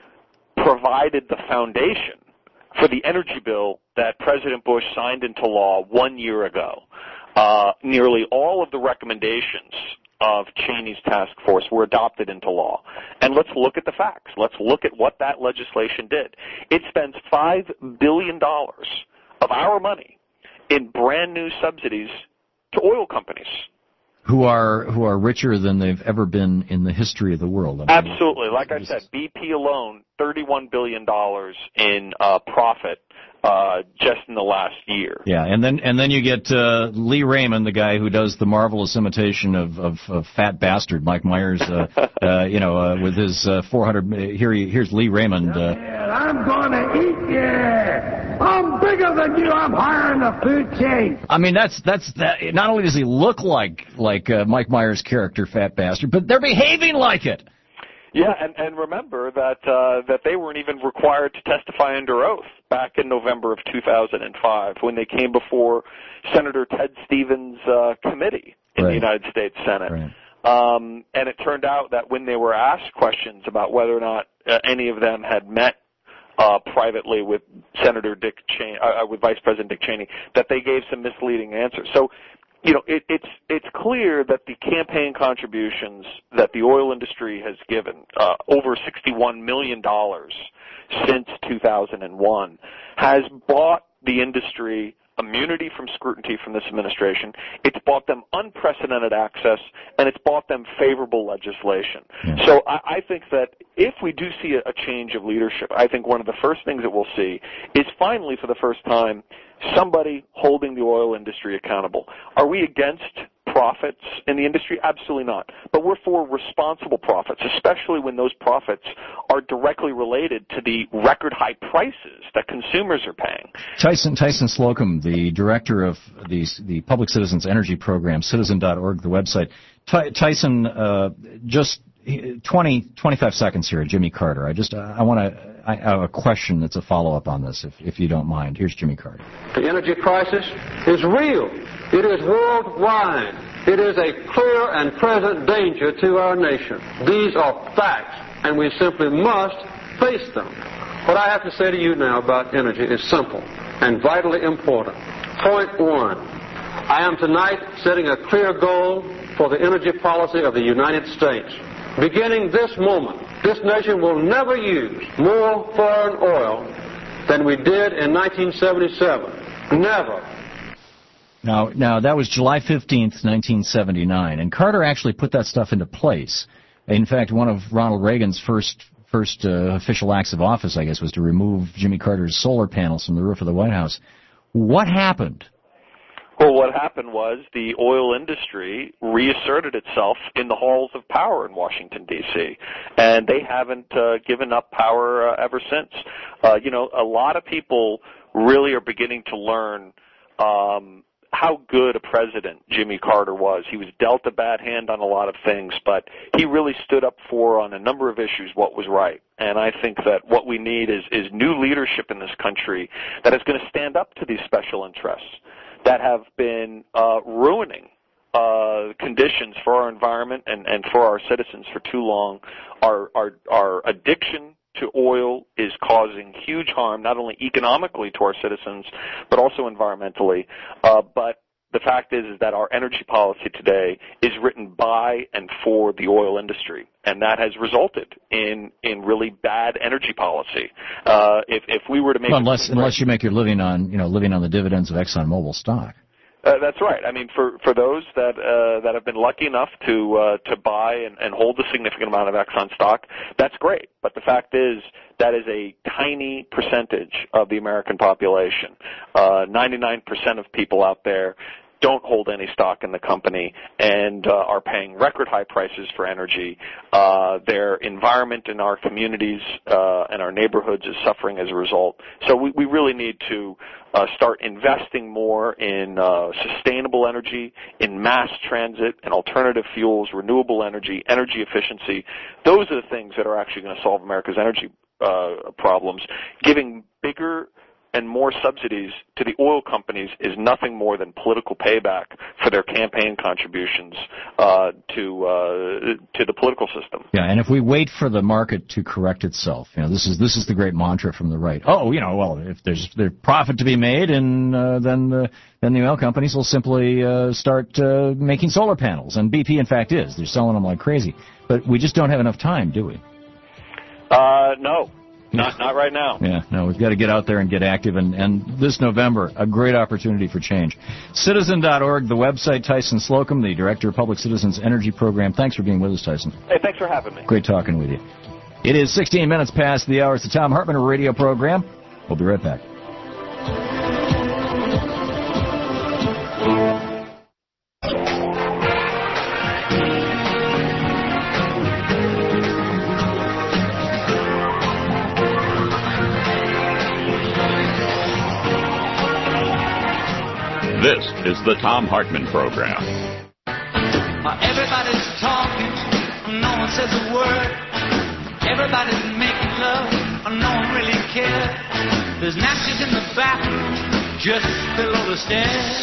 provided the foundation for the energy bill that President Bush signed into law one year ago. Uh, nearly all of the recommendations of Cheney's task force were adopted into law. And let's look at the facts. Let's look at what that legislation did. It spends five billion dollars of our money in brand new subsidies to oil companies. Who are who are richer than they've ever been in the history of the world. I mean, absolutely. Like I said, B P alone, thirty-one billion dollars in uh, profit uh, just in the last year. Yeah, and then and then you get uh, Lee Raymond, the guy who does the marvelous imitation of, of, of fat bastard Mike Myers, uh, uh, you know, uh, with his uh, four hundred. Here, he, here's Lee Raymond. Uh, I'm going to eat you. I'm bigger than you. I'm higher in the food chain. I mean, that's that's that. Not only does he look like like uh, Mike Myers' character, fat bastard, but they're behaving like it. Yeah, and, and remember that uh, that they weren't even required to testify under oath back in November of two thousand five when they came before Senator Ted Stevens' uh, committee in right. the United States Senate. Right. Um, and it turned out that when they were asked questions about whether or not uh, any of them had met uh, privately with Senator Dick Cheney, uh, with Vice President Dick Cheney, that they gave some misleading answers. So, you know, it, it's it's clear that the campaign contributions that the oil industry has given, uh, over sixty-one million dollars since two thousand one, has bought the industry immunity from scrutiny from this administration. It's bought them unprecedented access, and it's bought them favorable legislation. Yeah. So I, I think that if we do see a, a change of leadership, I think one of the first things that we'll see is finally, for the first time, somebody holding the oil industry accountable. Are we against profits in the industry? Absolutely not. But we're for responsible profits, especially when those profits are directly related to the record high prices that consumers are paying. Tyson Tyson Slocum, the director of the the Public Citizens Energy Program, citizen dot org, the website. Ty, Tyson, uh, just twenty, twenty-five seconds here, Jimmy Carter. I just, I want to, I have a question that's a follow-up on this, if, if you don't mind. Here's Jimmy Carter. The energy crisis is real. It is worldwide. It is a clear and present danger to our nation. These are facts, and we simply must face them. What I have to say to you now about energy is simple and vitally important. Point one, I am tonight setting a clear goal for the energy policy of the United States. Beginning this moment, this nation will never use more foreign oil than we did in nineteen seventy-seven. Never. Now, now that was July fifteenth, nineteen seventy-nine, and Carter actually put that stuff into place. In fact, one of Ronald Reagan's first first uh, official acts of office, I guess, was to remove Jimmy Carter's solar panels from the roof of the White House. What happened? Well, what happened was the oil industry reasserted itself in the halls of power in Washington, D C, and they haven't uh, given up power uh, ever since. Uh, you know, a lot of people really are beginning to learn um, how good a president Jimmy Carter was. He was dealt a bad hand on a lot of things, but he really stood up for, on a number of issues, what was right. And I think that what we need is, is new leadership in this country that is going to stand up to these special interests that have been uh, ruining uh, conditions for our environment and, and for our citizens for too long. Our, our, our addiction to oil is causing huge harm, not only economically to our citizens, but also environmentally. Uh, but the fact is, is that our energy policy today is written by and for the oil industry, and that has resulted in in really bad energy policy. Uh, if if we were to make well, unless unless you make your living on you know living on the dividends of ExxonMobil stock. Uh, that's right. I mean, for for those that uh, that have been lucky enough to uh, to buy and, and hold a significant amount of Exxon stock, that's great. But the fact is, that is a tiny percentage of the American population. Uh, ninety-nine percent of people out there don't hold any stock in the company and uh, are paying record high prices for energy. Uh, their environment in our communities uh, and our neighborhoods is suffering as a result. So we, we really need to uh, start investing more in uh, sustainable energy, in mass transit, and alternative fuels, renewable energy, energy efficiency. Those are the things that are actually going to solve America's energy uh, problems. Giving bigger and more subsidies to the oil companies is nothing more than political payback for their campaign contributions uh, to uh, to the political system. Yeah, and if we wait for the market to correct itself, you know, this is this is the great mantra from the right. Oh, you know, well, if there's there's profit to be made, and uh, then the then the oil companies will simply uh, start uh, making solar panels, and B P in fact is. They're selling them like crazy, but we just don't have enough time, do we? Uh, no. Not not right now. Yeah, no, we've got to get out there and get active, and, and this November, a great opportunity for change. Citizen dot org, the website. Tyson Slocum, the Director of Public Citizens Energy Program. Thanks for being with us, Tyson. Hey, thanks for having me. Great talking with you. It is sixteen minutes past the hour. It's the Thom Hartmann Radio Program. We'll be right back. This is the Thom Hartmann Program. Everybody's talking, no one says a word. Everybody's making love, no one really cares. There's napkins in the bathroom, just below the stairs.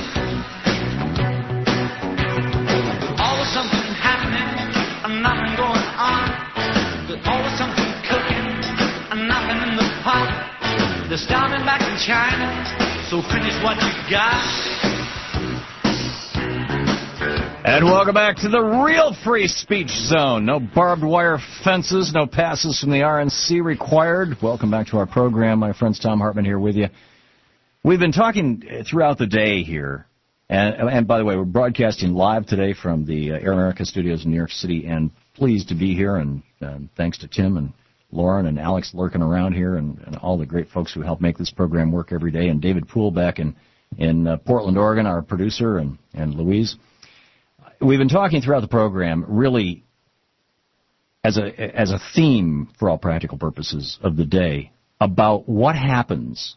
Always something happening, nothing going on. There's always something cooking, nothing in the pot. They're starving back in China, so finish what you got. And welcome back to the real free speech zone. No barbed wire fences, no passes from the R N C required. Welcome back to our program. My friend's Thom Hartmann here with you. We've been talking throughout the day here. And, and by the way, we're broadcasting live today from the Air America studios in New York City. And pleased to be here. And, and thanks to Tim and Lauren and Alex lurking around here, and, and all the great folks who help make this program work every day, and David Poole back in, in uh, Portland, Oregon, our producer, and, and Louise. We've been talking throughout the program, really, as a as a theme, for all practical purposes, of the day, about what happens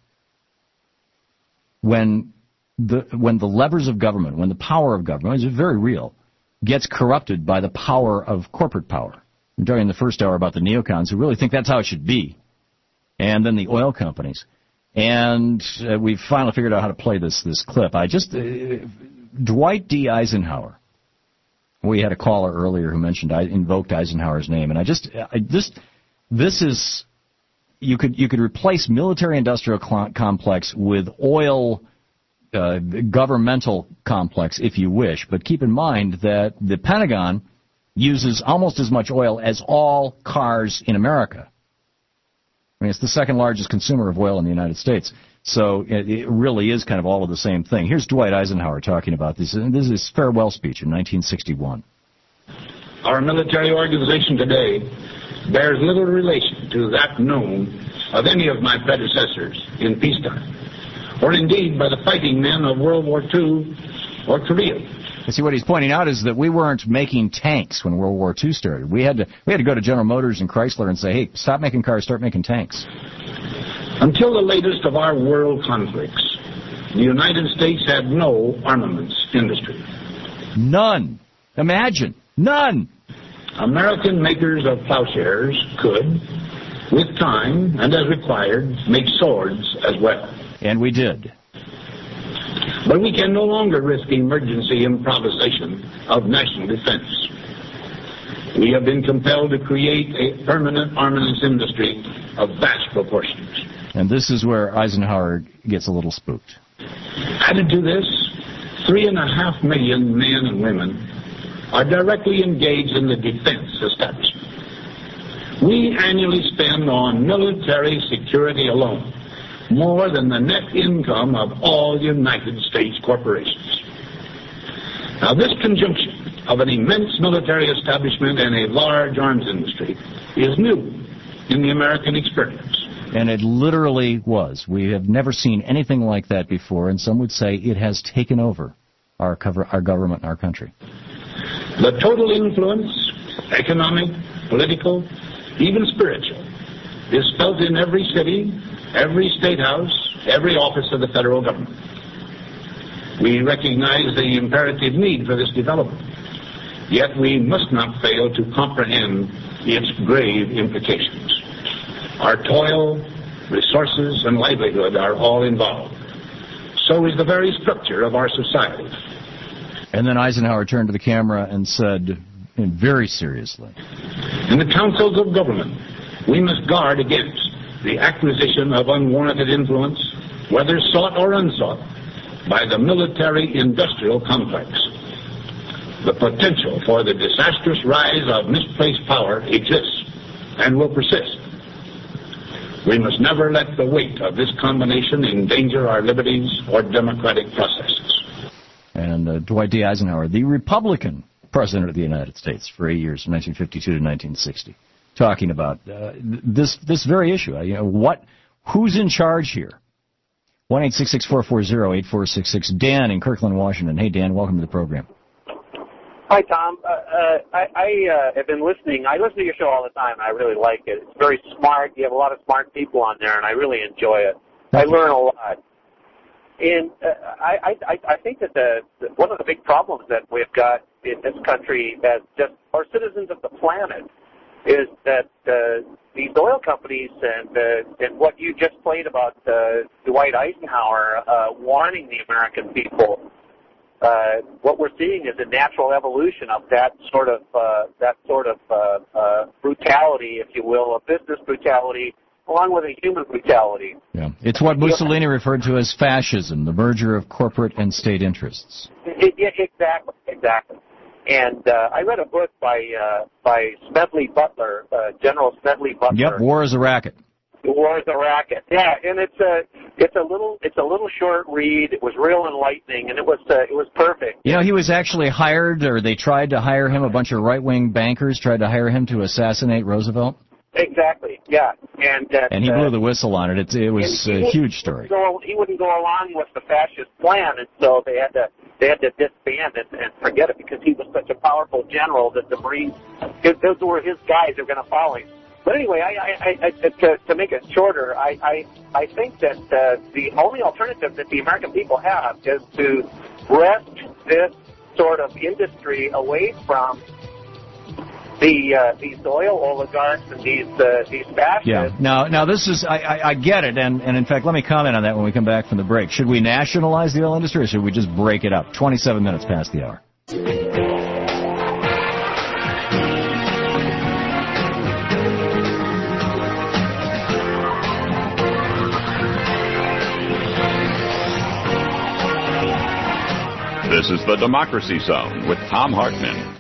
when the when the levers of government, when the power of government, is very real, gets corrupted by the power of corporate power. I'm talking in the first hour about the neocons who really think that's how it should be. And then the oil companies. And uh, we've finally figured out how to play this this clip. I just, uh, Dwight D. Eisenhower. We had a caller earlier who mentioned I invoked Eisenhower's name, and I just, I just, this is, you could you could replace military-industrial cl- complex with oil uh, governmental complex if you wish, but keep in mind that the Pentagon uses almost as much oil as all cars in America. I mean, it's the second largest consumer of oil in the United States. So it, it really is kind of all of the same thing. Here's Dwight Eisenhower talking about this. And this is his farewell speech in nineteen sixty-one. Our military organization today bears little relation to that known of any of my predecessors in peacetime, or indeed by the fighting men of World War Two or Korea. You see, what he's pointing out is that we weren't making tanks when World War Two started. We had to we had to go to General Motors and Chrysler and say, hey, stop making cars, start making tanks. Until the latest of our world conflicts, the United States had no armaments industry. None. Imagine. None. American makers of plowshares could, with time and as required, make swords as well. And we did. But we can no longer risk emergency improvisation of national defense. We have been compelled to create a permanent armaments industry of vast proportions. And this is where Eisenhower gets a little spooked. Added to this, three and a half million men and women are directly engaged in the defense establishment. We annually spend on military security alone more than the net income of all United States corporations. Now, this conjunction of an immense military establishment and a large arms industry is new in the American experience. And it literally was. We have never seen anything like that before, and some would say it has taken over our cover, our government and our country. The total influence, economic, political, even spiritual, is felt in every city, every state house, every office of the federal government. We recognize the imperative need for this development, yet we must not fail to comprehend its grave implications. Our toil, resources, and livelihood are all involved. So is the very structure of our society. And then Eisenhower turned to the camera and said, very seriously, in the councils of government, we must guard against the acquisition of unwarranted influence, whether sought or unsought, by the military-industrial complex. The potential for the disastrous rise of misplaced power exists and will persist. We must never let the weight of this combination endanger our liberties or democratic processes. And uh, Dwight D. Eisenhower, the Republican president of the United States for eight years, from nineteen fifty-two to nineteen sixty, talking about uh, this this very issue. Uh, you know, what, who's in charge here? one eight six six, four four zero, eight four six six. Dan in Kirkland, Washington. Hey, Dan, welcome to the program. Hi, Tom. Uh, uh, I, I uh, have been listening. I listen to your show all the time, and I really like it. It's very smart. You have a lot of smart people on there, and I really enjoy it. I learn a lot. And uh, I, I, I think that the, the one of the big problems that we've got in this country as just our citizens of the planet is that uh, these oil companies and uh, and what you just played about uh, Dwight Eisenhower uh, warning the American people. Uh, what we're seeing is a natural evolution of that sort of uh, that sort of uh, uh, brutality, if you will, a business brutality, along with a human brutality. Yeah, it's what Mussolini referred to as fascism, the merger of corporate and state interests. It, it, exactly, exactly. And uh, I read a book by uh, by Smedley Butler, uh, General Smedley Butler. Yep, War is a Racket. War is a Racket. Yeah, and it's a it's a little it's a little short read. It was real enlightening, and it was uh, it was perfect. You know, he was actually hired, or they tried to hire him. A bunch of right wing bankers tried to hire him to assassinate Roosevelt. Exactly. Yeah, and uh, and he blew the whistle on it. It, it was a huge story. So he wouldn't go along with the fascist plan, and so they had to they had to disband it and forget it because he was such a powerful general that the Marines, those were his guys, they were going to follow him. But anyway, I, I, I, to, to make it shorter, I, I, I think that uh, the only alternative that the American people have is to wrest this sort of industry away from the uh, these oil oligarchs and these uh, these fascists. Yeah. Now, now this is I, I, I get it, and and in fact, let me comment on that when we come back from the break. Should we nationalize the oil industry, or should we just break it up? Twenty-seven minutes past the hour. This is the Democracy Zone with Thom Hartmann.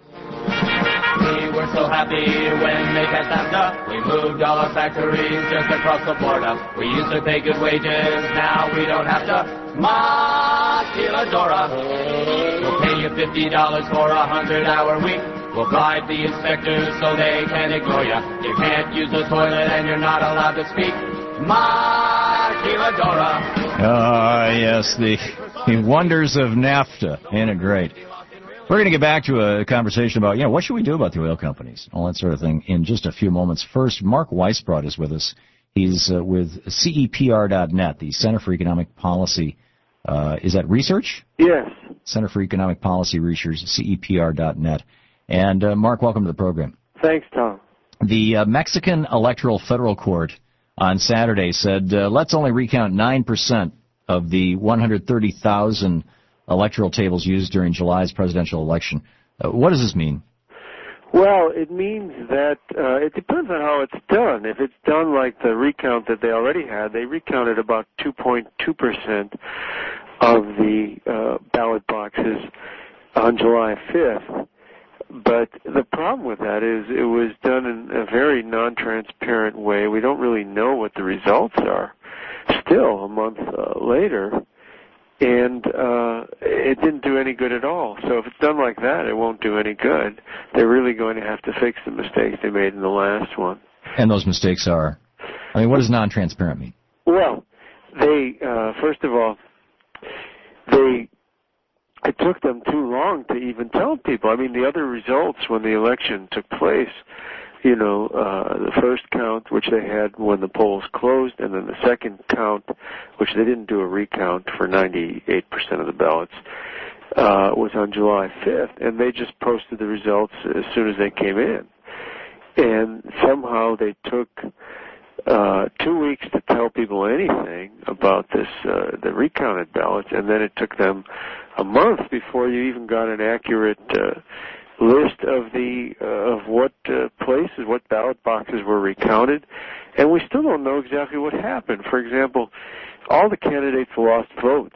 We were so happy when they passed NAFTA. We moved all our factories just across the border. We used to pay good wages, now we don't have to. Maquiladora. We'll pay you fifty dollars for a hundred-hour week. We'll bribe the inspectors so they can ignore you. You can't use the toilet and you're not allowed to speak. Maquiladora. Ah, uh, yes, the, the wonders of NAFTA. Ain't it great? We're going to get back to a conversation about, you know, what should we do about the oil companies, all that sort of thing, in just a few moments. First, Mark Weisbrot is with us. He's uh, with C E P R dot net, the Center for Economic Policy. Uh, is that research? Yes. Center for Economic Policy Research, C E P R dot net. And, uh, Mark, welcome to the program. Thanks, Tom. The uh, Mexican Electoral Federal Court on Saturday said, uh, let's only recount nine percent of the one hundred thirty thousand electoral tables used during July's presidential election. Uh, what does this mean? Well, it means that uh, it depends on how it's done. If it's done like the recount that they already had, they recounted about two point two percent of the uh, ballot boxes on July fifth. But the problem with that is it was done in a very non-transparent way. We don't really know what the results are still a month uh, later. And uh, it didn't do any good at all. So if it's done like that, it won't do any good. They're really going to have to fix the mistakes they made in the last one. And those mistakes are? I mean, what does non-transparent mean? Well, they, uh, first of all, they, it took them too long to even tell people. I mean, the other results when the election took place, you know, uh, the first count, which they had when the polls closed, and then the second count, which they didn't do a recount for ninety-eight percent of the ballots, uh, was on July fifth, and they just posted the results as soon as they came in. And somehow they took uh, two weeks to tell people anything about this, uh, the recounted ballots, and then it took them a month before you even got an accurate uh, list of the uh, of what uh, places, what ballot boxes were recounted, and we still don't know exactly what happened. For example, all the candidates lost votes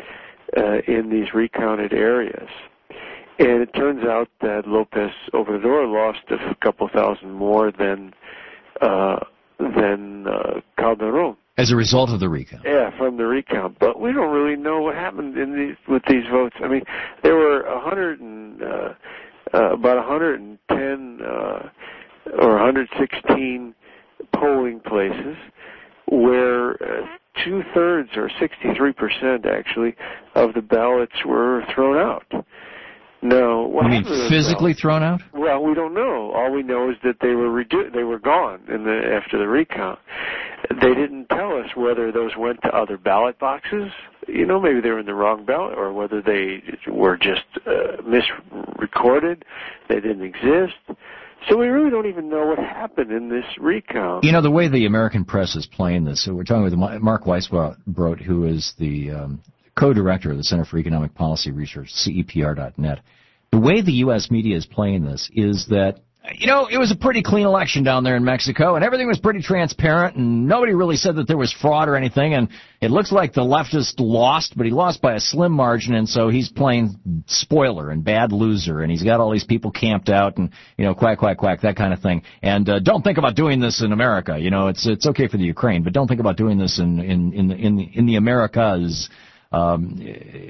uh, in these recounted areas, and it turns out that Lopez Obrador lost a couple thousand more than uh, than uh, Calderon. As a result of the recount. Yeah, from the recount. But we don't really know what happened in these with these votes. I mean, there were a hundred and uh, uh, about one hundred ten uh, or one hundred sixteen polling places where uh, two thirds or sixty-three percent actually of the ballots were thrown out. No, what you mean physically ballots? thrown out? Well, we don't know. All we know is that they were redu- they were gone in the after the recount. They didn't tell us whether those went to other ballot boxes. You know, maybe they were in the wrong ballot, or whether they were just uh, misrecorded. They didn't exist. So we really don't even know what happened in this recount. You know, the way the American press is playing this, so we're talking with Mark Weisbrot, who is the um, co-director of the Center for Economic Policy Research, C E P R dot net. The way the U S media is playing this is that, you know, it was a pretty clean election down there in Mexico, and everything was pretty transparent, and nobody really said that there was fraud or anything, and it looks like the leftist lost, but he lost by a slim margin, and so he's playing spoiler and bad loser, and he's got all these people camped out, and, you know, quack, quack, quack, that kind of thing. And uh, don't think about doing this in America. You know, it's it's okay for the Ukraine, but don't think about doing this in in in the in the, in the Americas. Um,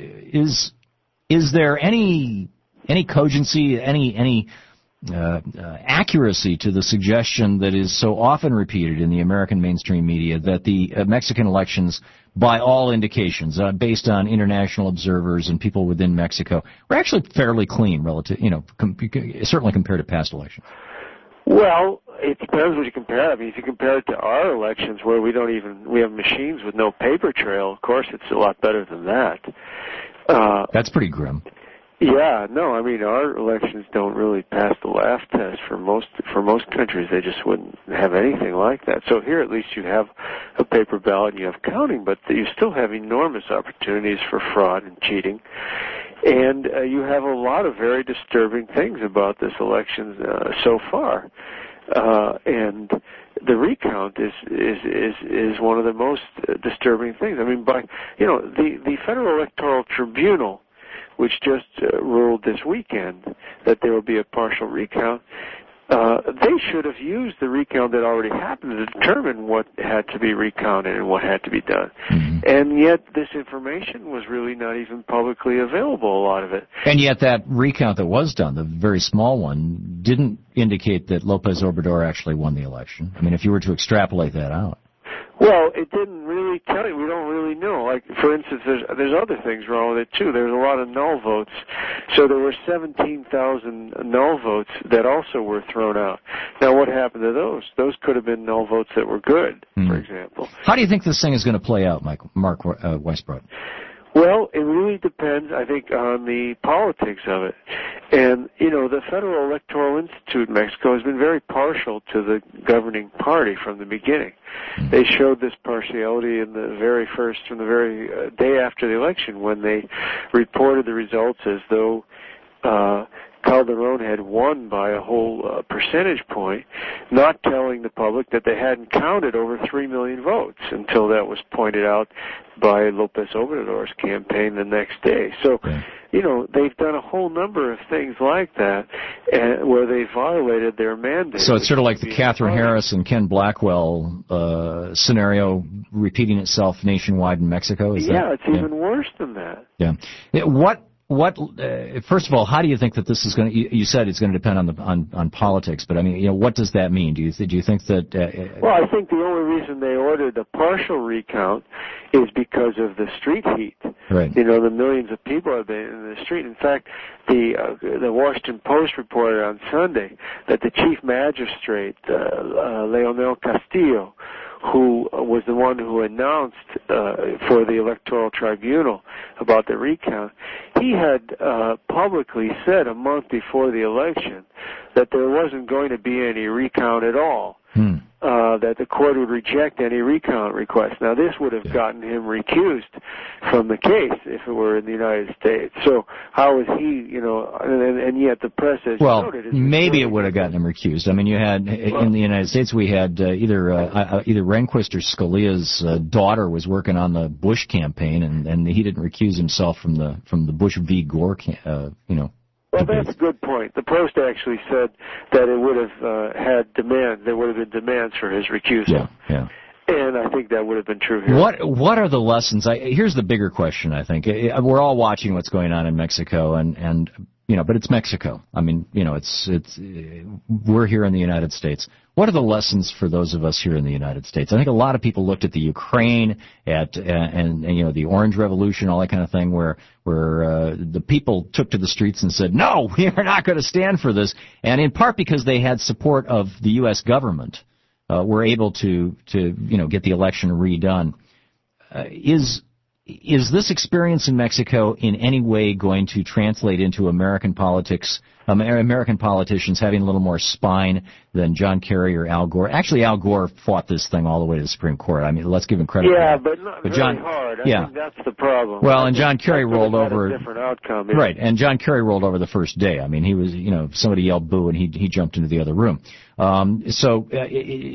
is is there any any cogency, any any Uh, uh, accuracy to the suggestion that is so often repeated in the American mainstream media that the uh, Mexican elections, by all indications, uh, based on international observers and people within Mexico, were actually fairly clean, relative, you know, com- certainly compared to past elections? Well, it depends what you compare. I mean, if you compare it to our elections, where we don't even we have machines with no paper trail, of course, it's a lot better than that. Uh, That's pretty grim. Yeah, no, I mean our elections don't really pass the laugh test for most for most countries. They just wouldn't have anything like that. So here at least you have a paper ballot and you have counting, but you still have enormous opportunities for fraud and cheating. And uh, you have a lot of very disturbing things about this election uh, so far. Uh, and the recount is, is is is one of the most disturbing things. I mean, by you know the the Federal Electoral Tribunal, which just uh, ruled this weekend that there will be a partial recount, uh, they should have used the recount that already happened to determine what had to be recounted and what had to be done. Mm-hmm. And yet this information was really not even publicly available, a lot of it. And yet that recount that was done, the very small one, didn't indicate that Lopez Obrador actually won the election. I mean, if you were to extrapolate that out. Well, it didn't really tell you. We don't really know. Like, for instance, there's there's other things wrong with it, too. There's a lot of null votes. So there were seventeen thousand null votes that also were thrown out. Now, what happened to those? Those could have been null votes that were good, mm. for example. How do you think this thing is going to play out, Mike, Mark uh, Weisbrot? Well, it really depends, I think, on the politics of it. And, you know, the Federal Electoral Institute in Mexico has been very partial to the governing party from the beginning. They showed this partiality in the very first, from the very uh, day after the election, when they reported the results as though uh, Calderon had won by a whole uh, percentage point, not telling the public that they hadn't counted over three million votes until that was pointed out by Lopez Obrador's campaign the next day. So, you know, they've done a whole number of things like that uh, where they violated their mandate. So it's sort of like the Catherine Harris and Ken Blackwell uh, scenario repeating itself nationwide in Mexico? Is yeah, that, it's yeah. even worse than that. Yeah. What... What? Uh, first of all, how do you think that this is going to? You, you said it's going to depend on the on, on politics, but I mean, you know, what does that mean? Do you th- do you think that? Uh, well, I think the only reason they ordered a partial recount is because of the street heat. Right. You know, the millions of people have been in the street. In fact, the uh, the Washington Post reported on Sunday that the chief magistrate, uh, uh, Leonel Castillo, who was the one who announced uh, for the Electoral Tribunal about the recount, he had uh, publicly said a month before the election that there wasn't going to be any recount at all, hmm. uh, that the court would reject any recount request. Now, this would have gotten him recused from the case if it were in the United States. So how is he, you know, and, and yet the press has well, noted... maybe it would have gotten him recused. I mean, you had, well, in the United States, we had uh, either uh, either Rehnquist or Scalia's uh, daughter was working on the Bush campaign, and, and he didn't recuse himself from the from the Bush v. Gore, uh, you know, Well, that's a good point. The Post actually said that it would have uh, had demand. There would have been demands for his recusal. Yeah, yeah. And I think that would have been true here. What What are the lessons? I, here's the bigger question. I think we're all watching what's going on in Mexico, and and you know, but it's Mexico. I mean, you know, it's it's we're here in the United States. What are the lessons for those of us here in the United States? I think a lot of people looked at the Ukraine, at uh, and, and you know the Orange Revolution, all that kind of thing, where where uh, the people took to the streets and said, "No, we are not going to stand for this," and in part because they had support of the U S government, uh, were able to to you know get the election redone. Uh, is Is this experience in Mexico in any way going to translate into American politics, um, American politicians having a little more spine than John Kerry or Al Gore? Actually, Al Gore fought this thing all the way to the Supreme Court. I mean, let's give him credit. Yeah, for that. but not but very John, hard. I yeah. think that's the problem. Well, I and John Kerry rolled over. A different outcome. Right, and John Kerry rolled over the first day. I mean, he was, you know, somebody yelled boo, and he he jumped into the other room. Um, so, uh,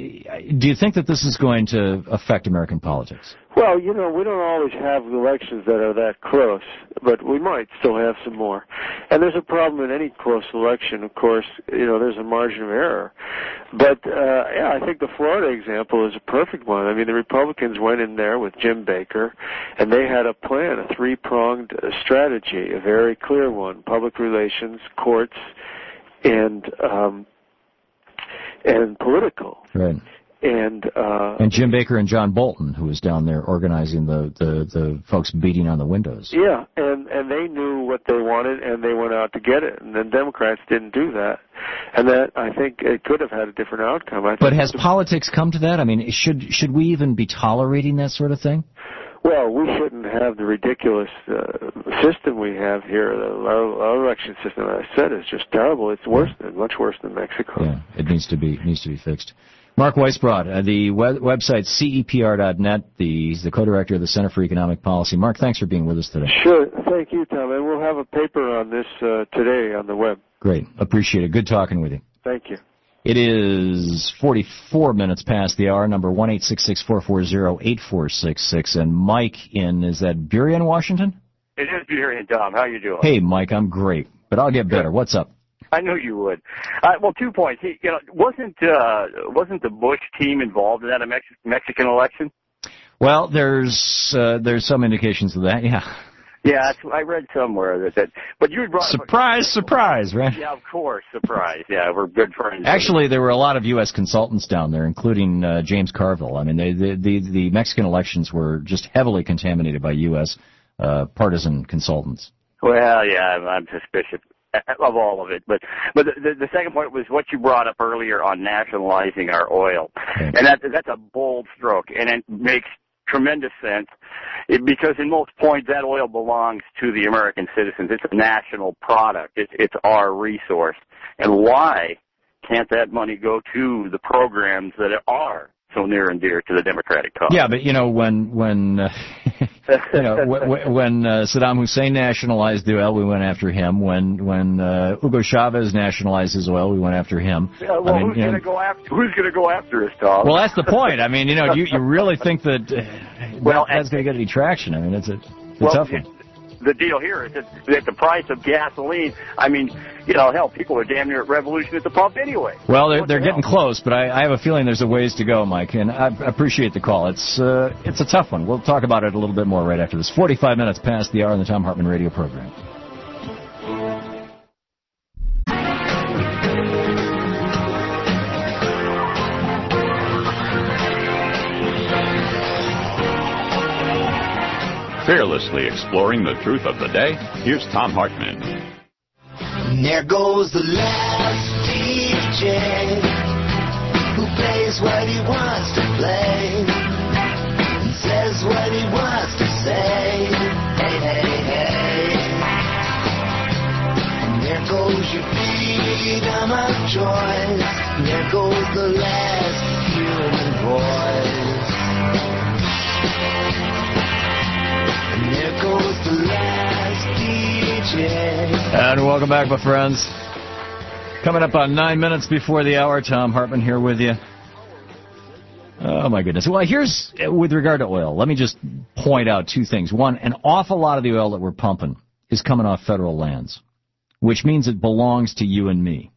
do you think that this is going to affect American politics? Well, you know, we don't always have elections that are that close, but we might still have some more. And there's a problem in any close election, of course. You know, there's a margin of error. But, uh, yeah, I think the Florida example is a perfect one. I mean, the Republicans went in there with Jim Baker, and they had a plan, a three-pronged strategy, a very clear one: public relations, courts, and um, and political. Right. And uh, and Jim Baker and John Bolton, who was down there organizing the, the, the folks beating on the windows. Yeah, and, and they knew what they wanted, and they went out to get it. And the Democrats didn't do that. And that, I think, it could have had a different outcome. I think but has politics come to that? I mean, should should we even be tolerating that sort of thing? Well, we shouldn't have the ridiculous uh, system we have here. Our, our election system, as I said, is just terrible. It's worse than, much worse than Mexico. Yeah, it needs to be needs to be fixed. Mark Weisbrod, uh, the web, website C E P R dot net. The, he's the co-director of the Center for Economic Policy. Mark, thanks for being with us today. Sure. Thank you, Tom. And we'll have a paper on this uh, today on the web. Great. Appreciate it. Good talking with you. Thank you. It is forty-four minutes past the hour. Number one eight six six, four four zero, eight four six six. And Mike in, is that Burien, Washington? It is Burien, Tom. How you doing? Hey, Mike, I'm great. But I'll get better. What's up? I knew you would. Uh, well, two points. He, you know, wasn't uh, wasn't the Bush team involved in that Mex- Mexican election? Well, there's uh, there's some indications of that. Yeah. Yeah, that's, I read somewhere that that. But you brought surprise, up, surprise, right? Yeah, of course, surprise. Yeah, we're good friends. Actually, there were a lot of U S consultants down there, including uh, James Carville. I mean, they, the the the Mexican elections were just heavily contaminated by U S uh, partisan consultants. Well, yeah, I'm, I'm suspicious of all of it. But but the, the second point was what you brought up earlier on nationalizing our oil. Okay. And that that's a bold stroke, and it makes tremendous sense it, because in most points that oil belongs to the American citizens. It's a national product. It's, it's our resource. And why can't that money go to the programs that are so near and dear to the Democratic cause? Yeah, but you know when when uh, you know when, when uh, Saddam Hussein nationalized the oil, we went after him. When when uh, Hugo Chavez nationalized his oil, we went after him. Yeah, well, I mean, who's going to go after? Who's going to go after us, Tom? Well, that's the point. I mean, you know, you you really think that uh, well, that, that's going to get any traction? I mean, it's a, it's a well, tough one. The deal here is that, that the price of gasoline, I mean, you know, hell, people are damn near at revolution at the pump anyway. Well, they're, they're getting close, but I, I have a feeling there's a ways to go, Mike, and I appreciate the call. It's uh, it's a tough one. We'll talk about it a little bit more right after this. forty-five minutes past the hour in the Thom Hartmann radio program. Fearlessly exploring the truth of the day, here's Thom Hartmann. And there goes the last D J who plays what he wants to play and says what he wants to say. Hey, hey, hey. And there goes your freedom of choice. And there goes the last human voice. And there goes the last D J. And welcome back, my friends. Coming up on nine minutes before the hour, Thom Hartmann here with you. Oh, my goodness. Well, here's, with regard to oil, let me just point out two things. One, an awful lot of the oil that we're pumping is coming off federal lands, which means it belongs to you and me.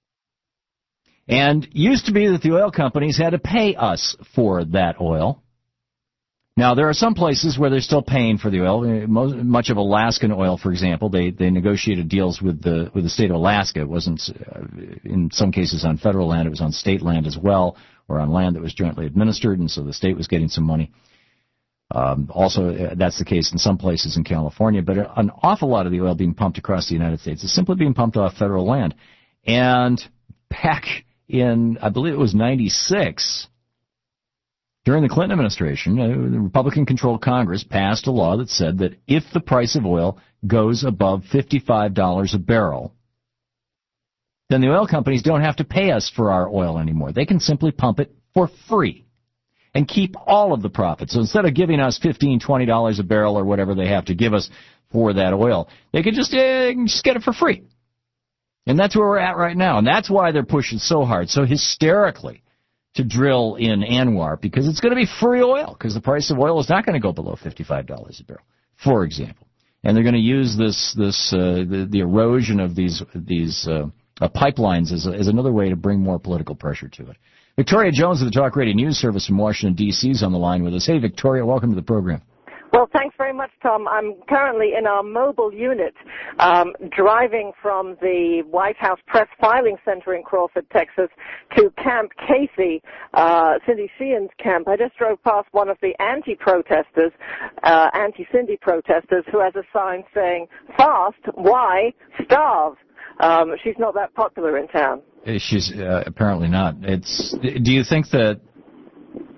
And used to be that the oil companies had to pay us for that oil. Now, there are some places where they're still paying for the oil. Most, much of Alaskan oil, for example, they, they negotiated deals with the with the state of Alaska. It wasn't, uh, in some cases, on federal land. It was on state land as well, or on land that was jointly administered, and so the state was getting some money. Um, also, uh, that's the case in some places in California. But an awful lot of the oil being pumped across the United States is simply being pumped off federal land. And back in, I believe it was ninety-six, during the Clinton administration, uh, the Republican-controlled Congress passed a law that said that if the price of oil goes above fifty-five dollars a barrel, then the oil companies don't have to pay us for our oil anymore. They can simply pump it for free and keep all of the profits. So instead of giving us fifteen dollars, twenty dollars a barrel or whatever they have to give us for that oil, they could just, uh, just get it for free. And that's where we're at right now. And that's why they're pushing so hard, so hysterically, to drill in Anwar, because it's going to be free oil, because the price of oil is not going to go below fifty-five dollars a barrel, for example. And they're going to use this this uh, the, the erosion of these these uh, uh, pipelines as, a, as another way to bring more political pressure to it. Victoria Jones of the Talk Radio News Service from Washington, D C is on the line with us. Hey, Victoria, welcome to the program. Well, thanks very much, Tom. I'm currently in our mobile unit, um, driving from the White House Press Filing Center in Crawford, Texas, to Camp Casey, uh, Cindy Sheehan's camp. I just drove past one of the anti-protesters, uh, anti-Cindy protesters, who has a sign saying, "Fast, why, starve?" Um, she's not that popular in town. She's uh, apparently not. It's. Do you think that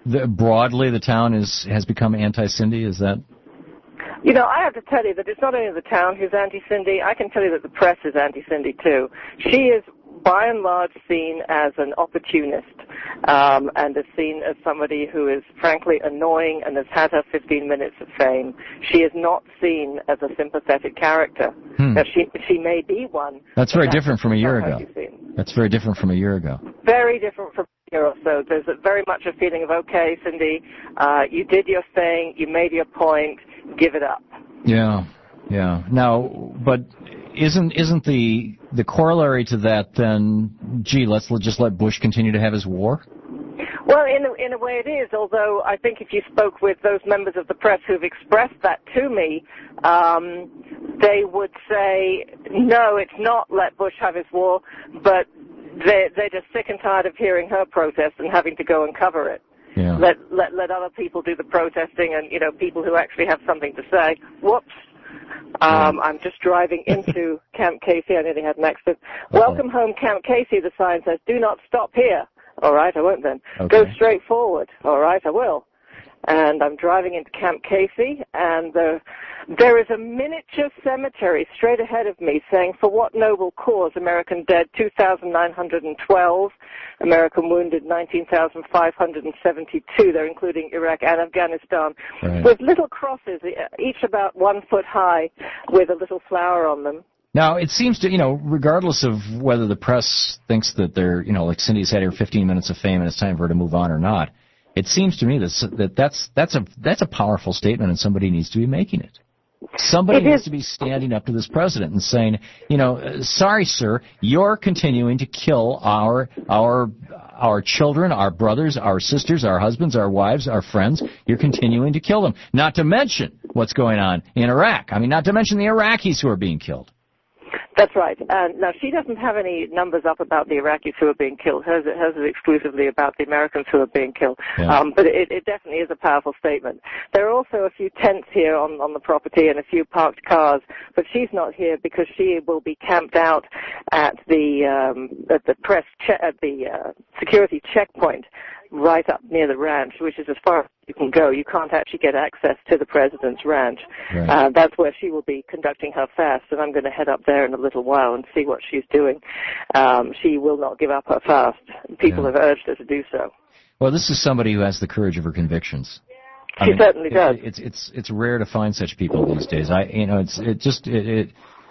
the, broadly the town is has become anti-Cindy? Is that? You know, I have to tell you that it's not only the town who's anti-Cindy. I can tell you that the press is anti-Cindy too. She is, by and large, seen as an opportunist, um, and is seen as somebody who is frankly annoying and has had her fifteen minutes of fame. She is not seen as a sympathetic character. Hmm. Now, she she may be one. That's very different from a year not how ago. she's seen. That's very different from a year ago. Very different from a year or so. There's a, very much a feeling of, okay, Cindy, uh, you did your thing, you made your point, give it up. Yeah, yeah. Now, but isn't isn't the the corollary to that then? Gee, let's just let Bush continue to have his war. Well, in a, in a way it is, although I think if you spoke with those members of the press who've expressed that to me, um, they would say, no, it's not let Bush have his war, but they're, they're just sick and tired of hearing her protest and having to go and cover it. Yeah. Let, let, let other people do the protesting and, you know, people who actually have something to say. Whoops. Um, I'm just driving into Camp Casey. I nearly had an accident. Uh-oh. Welcome home, Camp Casey, the sign says. Do not stop here. All right, I won't then. Okay. Go straight forward. All right, I will. And I'm driving into Camp Casey, and uh, there is a miniature cemetery straight ahead of me saying, for what noble cause, American dead, two thousand nine hundred twelve, American wounded, nineteen thousand five hundred seventy-two. They're including Iraq and Afghanistan, right. With little crosses, each about one foot high, with a little flower on them. Now, it seems to, you know, regardless of whether the press thinks that they're, you know, like Cindy's had her fifteen minutes of fame and it's time for her to move on or not, it seems to me that, that that's, that's, a, that's a powerful statement and somebody needs to be making it. Somebody it needs is. to be standing up to this president and saying, you know, uh, sorry, sir, you're continuing to kill our, our, our children, our brothers, our sisters, our husbands, our wives, our friends. You're continuing to kill them. Not to mention what's going on in Iraq. I mean, not to mention the Iraqis who are being killed. That's right. Uh, now, she doesn't have any numbers up about the Iraqis who are being killed. Hers, hers is exclusively about the Americans who are being killed. Yeah. Um, but it, it definitely is a powerful statement. There are also a few tents here on, on the property and a few parked cars, but she's not here because she will be camped out at the um, at the press che- at the uh, security checkpoint right up near the ranch, which is as far as you can go. You can't actually get access to the president's ranch. Right. Uh, that's where she will be conducting her fast, and I'm going to head up there in a little while and see what she's doing. Um, she will not give up her fast. People Yeah. have urged her to do so. Well, this is somebody who has the courage of her convictions. I She mean, certainly it, does. It's it's it's rare to find such people these days. I you know it's it just it. it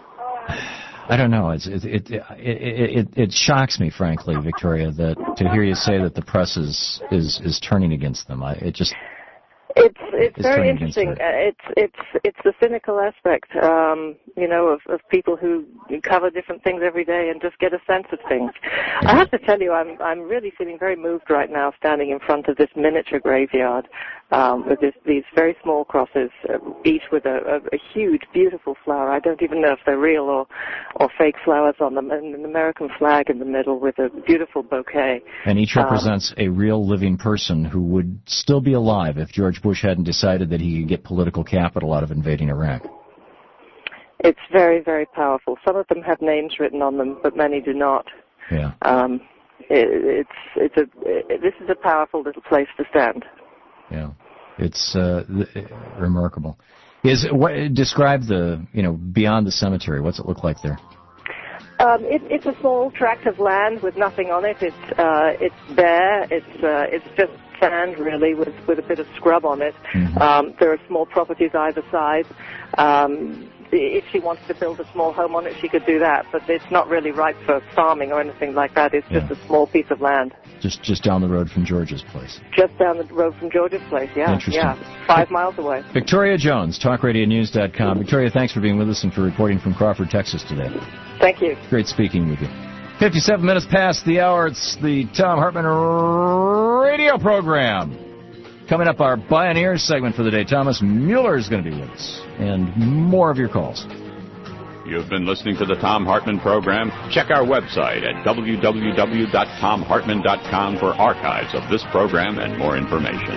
I don't know. It's it it, it it it shocks me, frankly, Victoria, that to hear you say that the press is is is turning against them. I it just It's it's, It's very turning against interesting. Uh, It's it's it's the cynical aspect, um, you know, of, of people who cover different things every day and just get a sense of things. I have to tell you, I'm I'm really feeling very moved right now, standing in front of this miniature graveyard um, with this, these very small crosses, uh, each with a, a, a huge, beautiful flower. I don't even know if they're real or or fake flowers on them, and an American flag in the middle with a beautiful bouquet. and each Um, represents a real living person who would still be alive if George Bush hadn't decided that he could get political capital out of invading Iraq. It's very, very powerful. Some of them have names written on them, but many do not. Yeah. Um, it, it's it's a it, this is a powerful little place to stand. Yeah, it's uh, th- remarkable. Is what describe the you know beyond the cemetery? What's it look like there? Um, it, it's a small tract of land with nothing on it. It's uh, it's bare. It's uh, it's just sand really with with a bit of scrub on it. Mm-hmm. Um, there are small properties either side. Um, if she wanted to build a small home on it, she could do that. But it's not really ripe for farming or anything like that. It's just Yeah. a small piece of land. Just just down the road from George's place. Just down the road from George's place, yeah. Interesting. Yeah, five miles away. Victoria Jones, talk radio news dot com. Victoria, thanks for being with us and for reporting from Crawford, Texas today. Thank you. Great speaking with you. fifty-seven minutes past the hour. It's the Tom Hartman radio program. Coming up, our Pioneers segment for the day. Thomas Mueller is going to be with us. And more of your calls. You've been listening to the Tom Hartman program. Check our website at w w w dot tom hartman dot com for archives of this program and more information.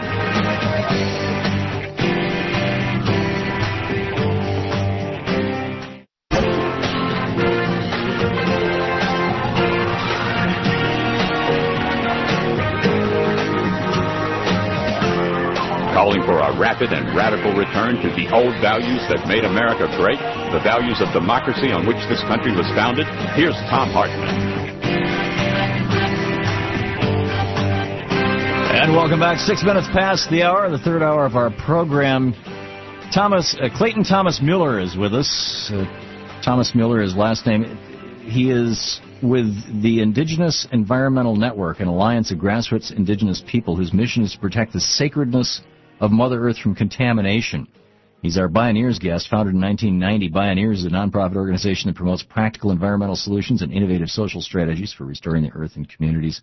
calling for a rapid and radical return to the old values that made America great, the values of democracy on which this country was founded. Here's Thom Hartmann. And welcome back. Six minutes past the hour, the third hour of our program. Thomas uh, Clayton Thomas Mueller is with us. Uh, Thomas Mueller, his last name. He is with the Indigenous Environmental Network, an alliance of grassroots indigenous people whose mission is to protect the sacredness of Mother Earth from contamination. He's our Bioneers guest, founded in nineteen ninety. Bioneers is a nonprofit organization that promotes practical environmental solutions and innovative social strategies for restoring the earth and communities.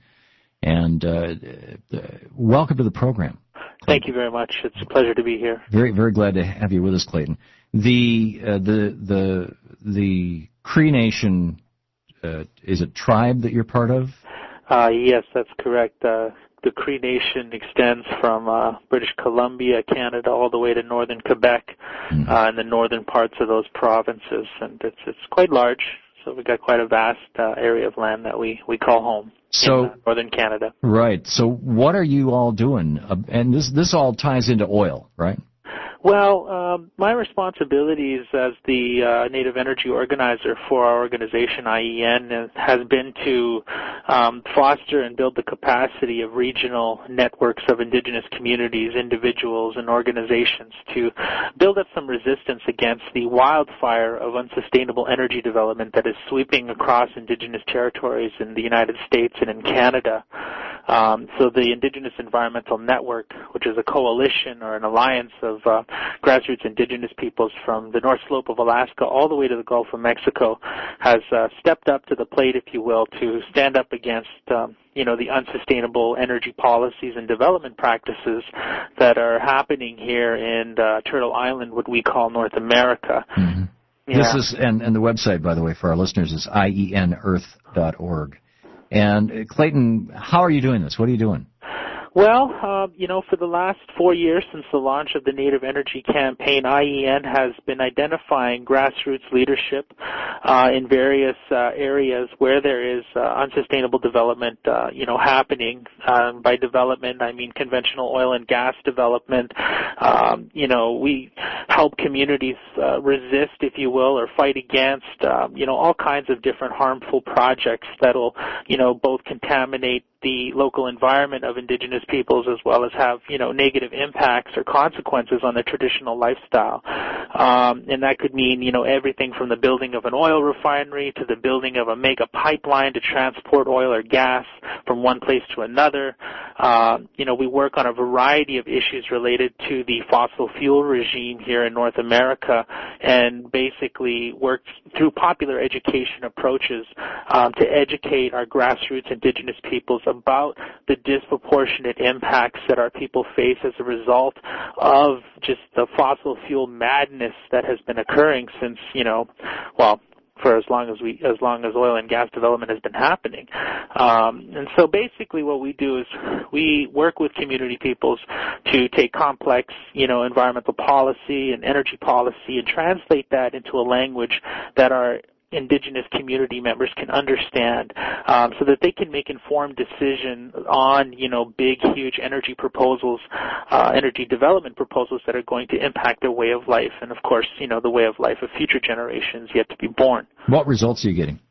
And uh, uh, welcome to the program. Thank you very much. It's a pleasure to be here. Very, very glad to have you with us, Clayton. The uh, the the the Cree Nation, uh, is it tribe that you're part of? Uh, yes, that's correct. Uh, the Cree Nation extends from uh, British Columbia, Canada, all the way to northern Quebec, mm-hmm. uh, and the northern parts of those provinces, and it's it's quite large. So we've got quite a vast uh, area of land that we, we call home so, in uh, northern Canada. Right. So what are you all doing? Uh, and this this all ties into oil, right? Well, um, my responsibilities as the uh, Native Energy Organizer for our organization, I E N, has been to um, foster and build the capacity of regional networks of indigenous communities, individuals, and organizations to build up some resistance against the wildfire of unsustainable energy development that is sweeping across indigenous territories in the United States and in Canada. Um, so the Indigenous Environmental Network, which is a coalition or an alliance of uh, grassroots indigenous peoples from the North Slope of Alaska all the way to the Gulf of Mexico, has uh, stepped up to the plate, if you will, to stand up against um, you know, the unsustainable energy policies and development practices that are happening here in uh, Turtle Island, what we call North America. Mm-hmm. Yeah. This is, and, and the website, by the way, for our listeners is I E N earth dot org. And, uh, Clayton, how are you doing this? What are you doing? Well, uh, you know, for the last four years since the launch of the Native Energy Campaign, I E N has been identifying grassroots leadership uh, in various uh, areas where there is uh, unsustainable development, uh, you know, happening. Um, by development, I mean conventional oil and gas development. Um, you know, we help communities uh, resist, if you will, or fight against, um, you know, all kinds of different harmful projects that will, you know, both contaminate the local environment of indigenous peoples as well as have, you know, negative impacts or consequences on their traditional lifestyle. Um, and that could mean, you know, everything from the building of an oil refinery to the building of a mega pipeline to transport oil or gas from one place to another. Uh, you know, we work on a variety of issues related to the fossil fuel regime here in North America and basically work through popular education approaches um, to educate our grassroots indigenous peoples about the disproportionate impacts that our people face as a result of just the fossil fuel madness that has been occurring since, you know, well, for as long as we, as long as oil and gas development has been happening. Um, and so basically what we do is we work with community peoples to take complex, you know, environmental policy and energy policy and translate that into a language that our indigenous community members can understand, um, so that they can make informed decisions on, you know, big, huge energy proposals, uh, energy development proposals that are going to impact their way of life and, of course, you know, the way of life of future generations yet to be born. What results are you getting?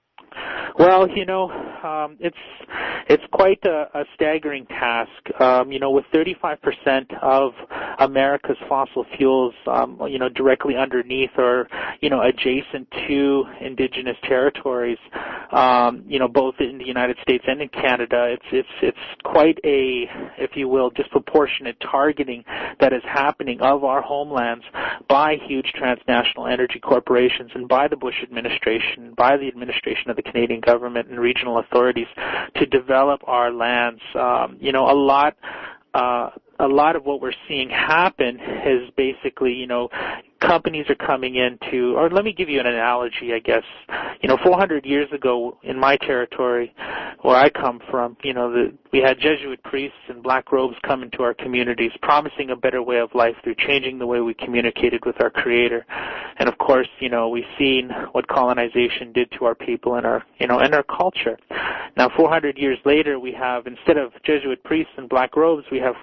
Well, you know, um, it's it's quite a, a staggering task. Um, you know, with thirty-five percent of America's fossil fuels, um, you know, directly underneath or, you know, adjacent to indigenous territories, um, you know, both in the United States and in Canada, it's it's it's quite a, if you will, disproportionate targeting that is happening of our homelands by huge transnational energy corporations and by the Bush administration, by the administration of the Canadian government and regional authorities to develop our lands. Um, you know, a lot, uh, a lot of what we're seeing happen is basically, you know, companies are coming into, or let me give you an analogy, I guess. You know, four hundred years ago in my territory, where I come from, you know, the, we had Jesuit priests in black robes come into our communities, promising a better way of life through changing the way we communicated with our Creator. And of course, you know, we've seen what colonization did to our people and our, you know, and our culture. Now, four hundred years later, we have, instead of Jesuit priests in black robes, we have,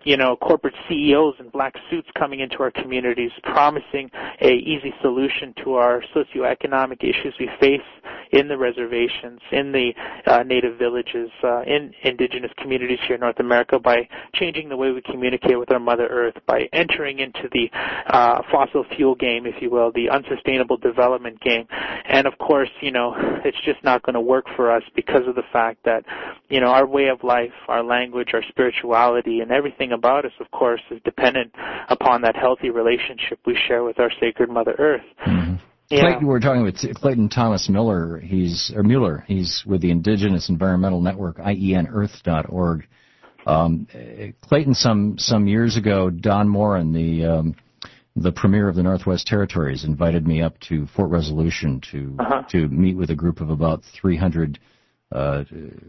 you know, corporate C E Os in black suits coming into our communities, promising a easy solution to our socioeconomic issues we face in the reservations, in the uh, native villages, uh, in indigenous communities here in North America by changing the way we communicate with our Mother Earth, by entering into the uh, fossil fuel game, if you will, the unsustainable development game. And of course, you know, it's just not going to work for us because of the fact that, you know, our way of life, our language, our spirituality, and everything about us, of course, is dependent upon that healthy relationship we share with our sacred Mother Earth. Mm-hmm. Yeah. Clayton, we're talking with Clayton Thomas Miller. He's or Mueller. He's with the Indigenous Environmental Network, I E N earth dot org. Um, Clayton, some some years ago, Don Moran, the um, the premier of the Northwest Territories, invited me up to Fort Resolution to uh-huh. to meet with a group of about three hundred uh,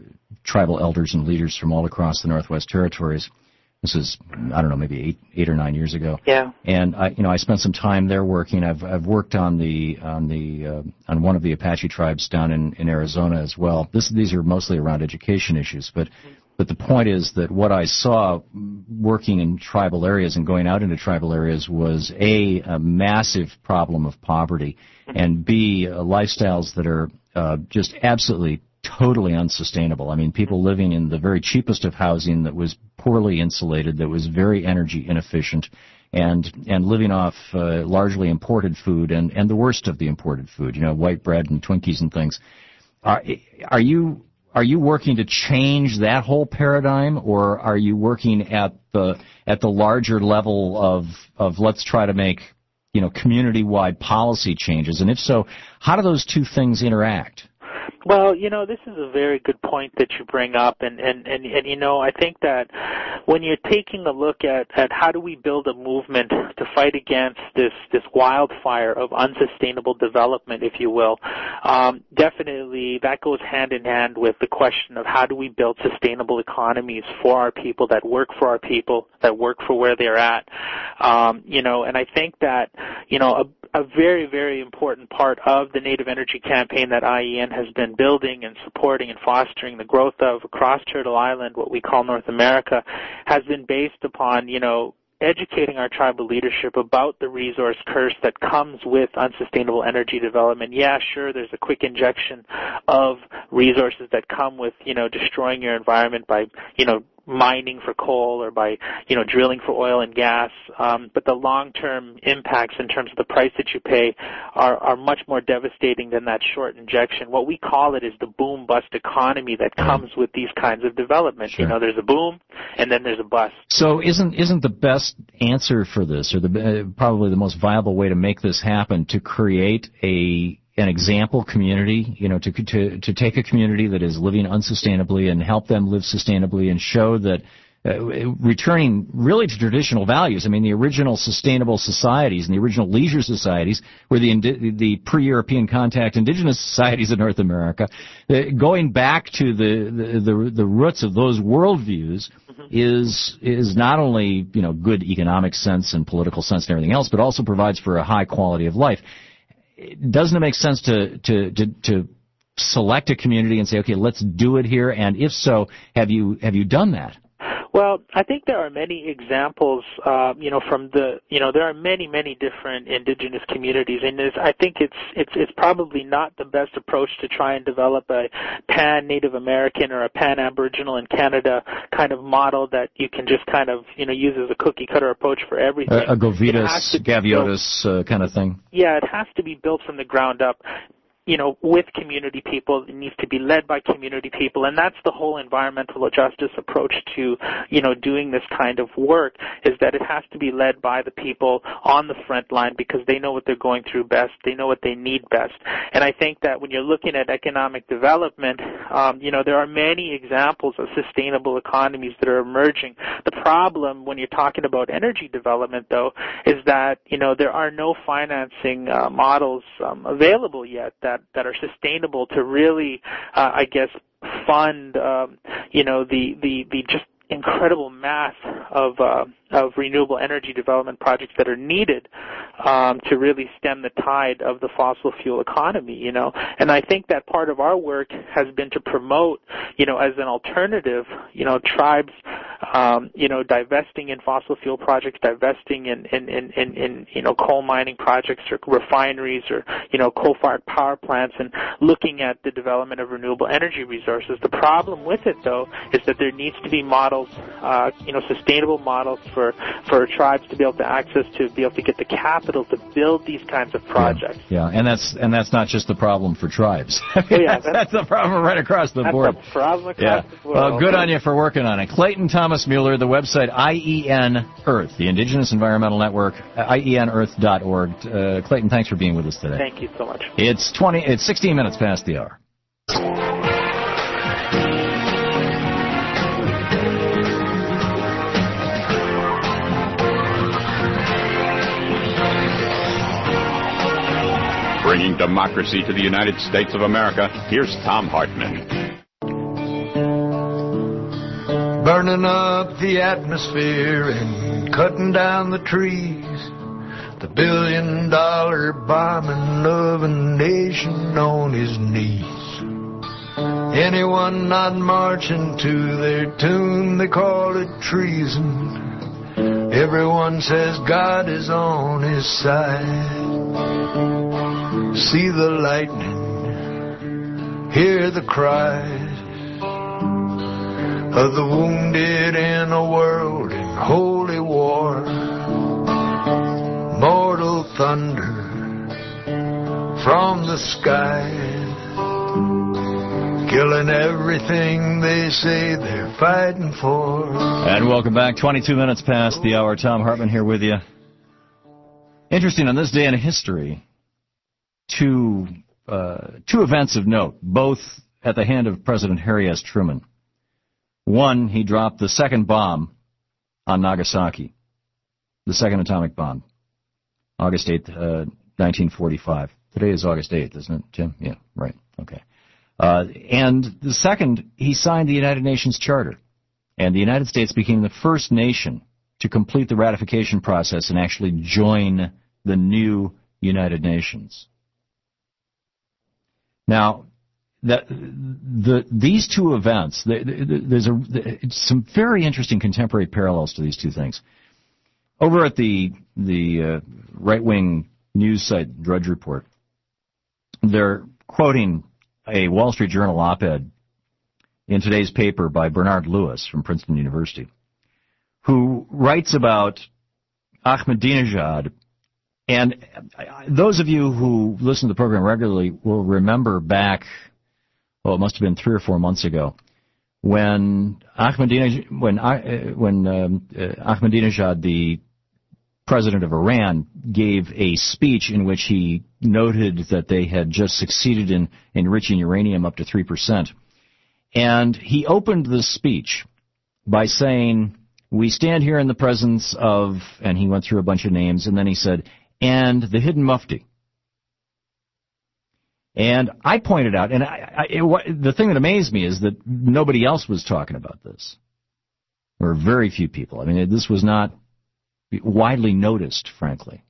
tribal elders and leaders from all across the Northwest Territories. This is, I don't know, maybe eight, eight or nine years ago. Yeah. And I, you know, I spent some time there working. I've, I've worked on the, on the, uh, on one of the Apache tribes down in, in Arizona as well. This, these are mostly around education issues, but, but the point is that what I saw working in tribal areas and going out into tribal areas was a, a massive problem of poverty, and B, uh, lifestyles that are uh, just absolutely totally unsustainable. I mean, people living in the very cheapest of housing that was poorly insulated, that was very energy inefficient, and and living off uh, largely imported food and, and the worst of the imported food, you know, white bread and Twinkies and things. Are, are you are you working to change that whole paradigm, or are you working at the at the larger level of of let's try to make, you know, community-wide policy changes? And if so, how do those two things interact? Well, you know, this is a very good point that you bring up, and, and, and, and you know, I think that when you're taking a look at, at how do we build a movement to fight against this, this wildfire of unsustainable development, if you will, um, definitely that goes hand in hand with the question of how do we build sustainable economies for our people, that work for our people, that work for where they're at. Um, you know, and I think that, you know, a A very, very important part of the Native Energy Campaign that I E N has been building and supporting and fostering the growth of across Turtle Island, what we call North America, has been based upon, you know, educating our tribal leadership about the resource curse that comes with unsustainable energy development. Yeah, sure, there's a quick injection of resources that come with, you know, destroying your environment by, you know, mining for coal or by, you know, drilling for oil and gas. Um, but the long-term impacts in terms of the price that you pay are, are much more devastating than that short injection. What we call it is the boom-bust economy that comes with these kinds of development. Sure. You know, there's a boom and then there's a bust. So isn't isn't the best answer for this, or the uh, probably the most viable way to make this happen, to create a an example community, you know, to, to, to take a community that is living unsustainably and help them live sustainably and show that uh, returning really to traditional values. I mean, the original sustainable societies and the original leisure societies were the, the pre-European contact indigenous societies of North America. Uh, going back to the, the, the, the roots of those worldviews mm-hmm. is, is not only, you know, good economic sense and political sense and everything else, but also provides for a high quality of life. Doesn't it make sense to, to, to, to select a community and say, okay, let's do it here? And if so, have you, have you done that? Well, I think there are many examples, uh, you know, from the, you know, there are many, many different indigenous communities, and it's, I think it's, it's, it's probably not the best approach to try and develop a pan-Native American or a pan-Aboriginal in Canada kind of model that you can just kind of, you know, use as a cookie-cutter approach for everything. A, a Govitas, Gaviotis uh, kind of thing? Yeah, it has to be built from the ground up, you know, with community people. It needs to be led by community people, and that's the whole environmental justice approach to, you know, doing this kind of work, is that it has to be led by the people on the front line because they know what they're going through best, they know what they need best. And I think that when you're looking at economic development, um, you know, there are many examples of sustainable economies that are emerging. The problem when you're talking about energy development, though, is that, you know, there are no financing uh, models um, available yet that that are sustainable to really, uh, I guess, fund, um, you know, the, the, the just incredible mass of, uh, of renewable energy development projects that are needed, um, to really stem the tide of the fossil fuel economy, you know. And I think that part of our work has been to promote, you know, as an alternative, you know, tribes, um, you know, divesting in fossil fuel projects, divesting in, in, in, in, in, you know, coal mining projects or refineries or, you know, coal-fired power plants, and looking at the development of renewable energy resources. The problem with it, though, is that there needs to be models, uh, you know, sustainable models for, for tribes to be able to access to, be able to get the capital to build these kinds of projects. Yeah, yeah. and that's and that's not just the problem for tribes. I mean, oh, yeah, that's, that's the problem right across the that's board. That's the problem across yeah. the board. Well, good on you for working on it. Clayton Thomas Mueller, the website I E N Earth, the Indigenous Environmental Network, I E N earth dot org. Uh, Clayton, thanks for being with us today. Thank you so much. It's twenty. It's sixteen minutes past the hour. Bringing democracy to the United States of America, here's Thom Hartmann. Burning up the atmosphere and cutting down the trees. The billion dollar bombing of a nation on his knees. Anyone not marching to their tune, they call it treason. Everyone says God is on his side. See the lightning, hear the cries of the wounded in a world in holy war. Mortal thunder from the skies, killing everything they say they're fighting for. And welcome back. twenty-two minutes past the hour. Thom Hartmann here with you. Interesting, on this day in history, two uh, two events of note, both at the hand of President Harry S. Truman. One, he dropped the second bomb on Nagasaki, the second atomic bomb, August eighth, uh, nineteen forty-five. Today is August eighth, isn't it, Jim? Yeah, right. Okay. Uh, and the second, he signed the United Nations Charter, and the United States became the first nation to complete the ratification process and actually join the new United Nations. Now, that, the, these two events, there's a, some very interesting contemporary parallels to these two things. Over at the the uh, right-wing news site Drudge Report, they're quoting a Wall Street Journal op-ed in today's paper by Bernard Lewis from Princeton University, who writes about Ahmadinejad. And those of you who listen to the program regularly will remember back, well, it must have been three or four months ago, when Ahmadinejad, when, uh, when um, uh, Ahmadinejad, the president of Iran, gave a speech in which he noted that they had just succeeded in enriching uranium up to three percent. And he opened the speech by saying, "We stand here in the presence of," and he went through a bunch of names, and then he said, "and the hidden mufti." And I pointed out, and I, I, it, the thing that amazed me is that nobody else was talking about this, or very few people. I mean, this was not widely noticed, frankly.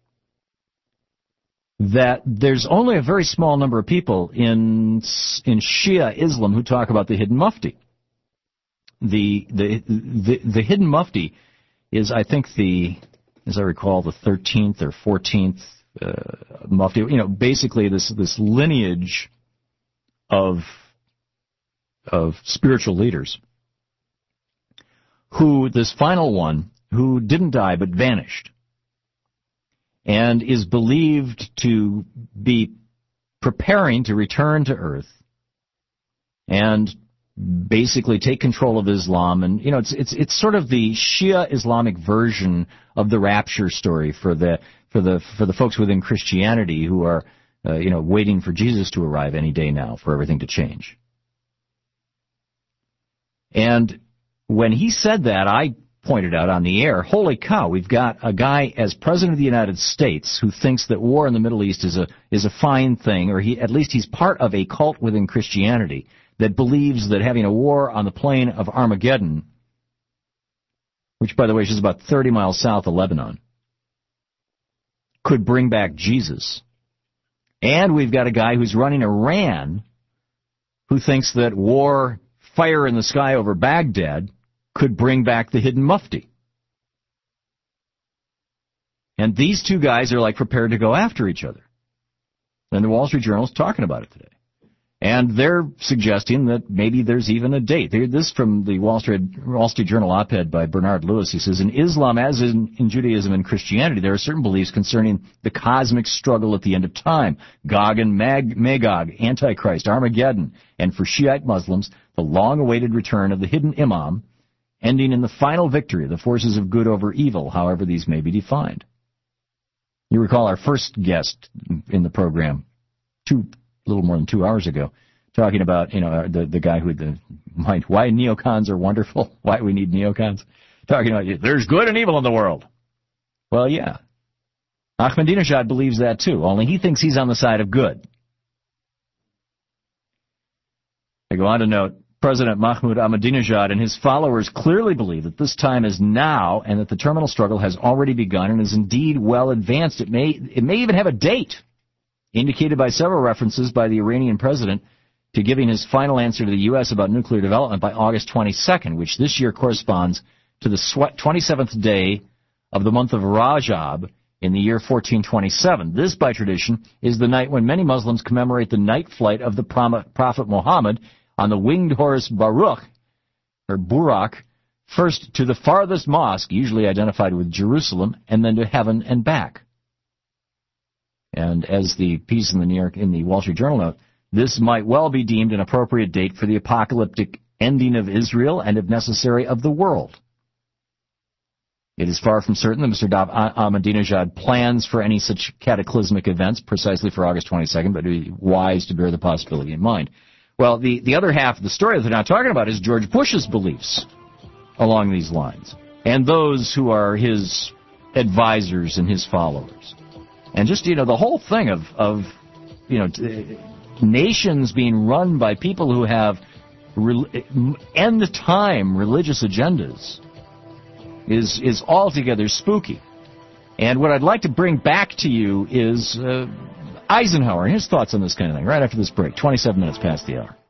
That there's only a very small number of people in in Shia Islam who talk about the hidden mufti. The the the, the hidden mufti is, I think, the, as I recall, the thirteenth or fourteenth uh, mufti. You know, basically this this lineage of of spiritual leaders, who this final one, who didn't die but vanished, and is believed to be preparing to return to Earth and basically take control of Islam. And, you know, it's it's it's sort of the Shia Islamic version of the rapture story for the for the for the folks within Christianity who are uh, you know, waiting for Jesus to arrive any day now for everything to change. And when he said that, I pointed out on the air, holy cow, we've got a guy as president of the United States who thinks that war in the Middle East is a is a fine thing, or he at least he's part of a cult within Christianity that believes that having a war on the plain of Armageddon, which, by the way, is just about thirty miles south of Lebanon, could bring back Jesus. And we've got a guy who's running Iran who thinks that war, fire in the sky over Baghdad, could bring back the hidden mufti. And these two guys are like prepared to go after each other. And the Wall Street Journal is talking about it today. And they're suggesting that maybe there's even a date. This is from the Wall Street, Wall Street Journal op-ed by Bernard Lewis. He says, in Islam, as in, in Judaism and Christianity, there are certain beliefs concerning the cosmic struggle at the end of time, Gog and Mag, Magog, Antichrist, Armageddon, and for Shiite Muslims, the long-awaited return of the hidden imam, ending in the final victory of the forces of good over evil, however these may be defined. You recall our first guest in the program, two, a little more than two hours ago, talking about, you know, the the guy who had the mind, why neocons are wonderful, why we need neocons, talking about there's good and evil in the world. Well, yeah, Ahmadinejad believes that too, only he thinks he's on the side of good. I go on to note, President Mahmoud Ahmadinejad and his followers clearly believe that this time is now and that the terminal struggle has already begun and is indeed well advanced. It may, it may even have a date, indicated by several references by the Iranian president to giving his final answer to the U S about nuclear development by August twenty-second, which this year corresponds to the twenty-seventh day of the month of Rajab in the year fourteen twenty-seven. This, by tradition, is the night when many Muslims commemorate the night flight of the Prophet Muhammad on the winged horse Baruch, or Burak, first to the farthest mosque, usually identified with Jerusalem, and then to heaven and back. And as the piece in the New York, in the Wall Street Journal note, this might well be deemed an appropriate date for the apocalyptic ending of Israel and, if necessary, of the world. It is far from certain that Mister Ahmadinejad plans for any such cataclysmic events precisely for August twenty-second, but it would be wise to bear the possibility in mind. Well, the, the other half of the story that they're not talking about is George Bush's beliefs along these lines, and those who are his advisors and his followers. And just, you know, the whole thing of, of you know, t- nations being run by people who have re- end-time religious agendas is is altogether spooky. And what I'd like to bring back to you is uh, Eisenhower and his thoughts on this kind of thing right after this break, twenty-seven minutes past the hour.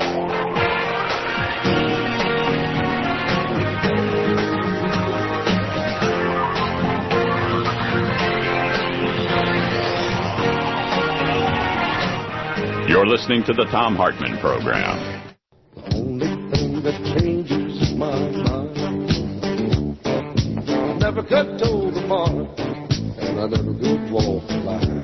You're listening to the Thom Hartmann Program. The only thing that changes my mind, I never could toe the mark, and I never could walk the line.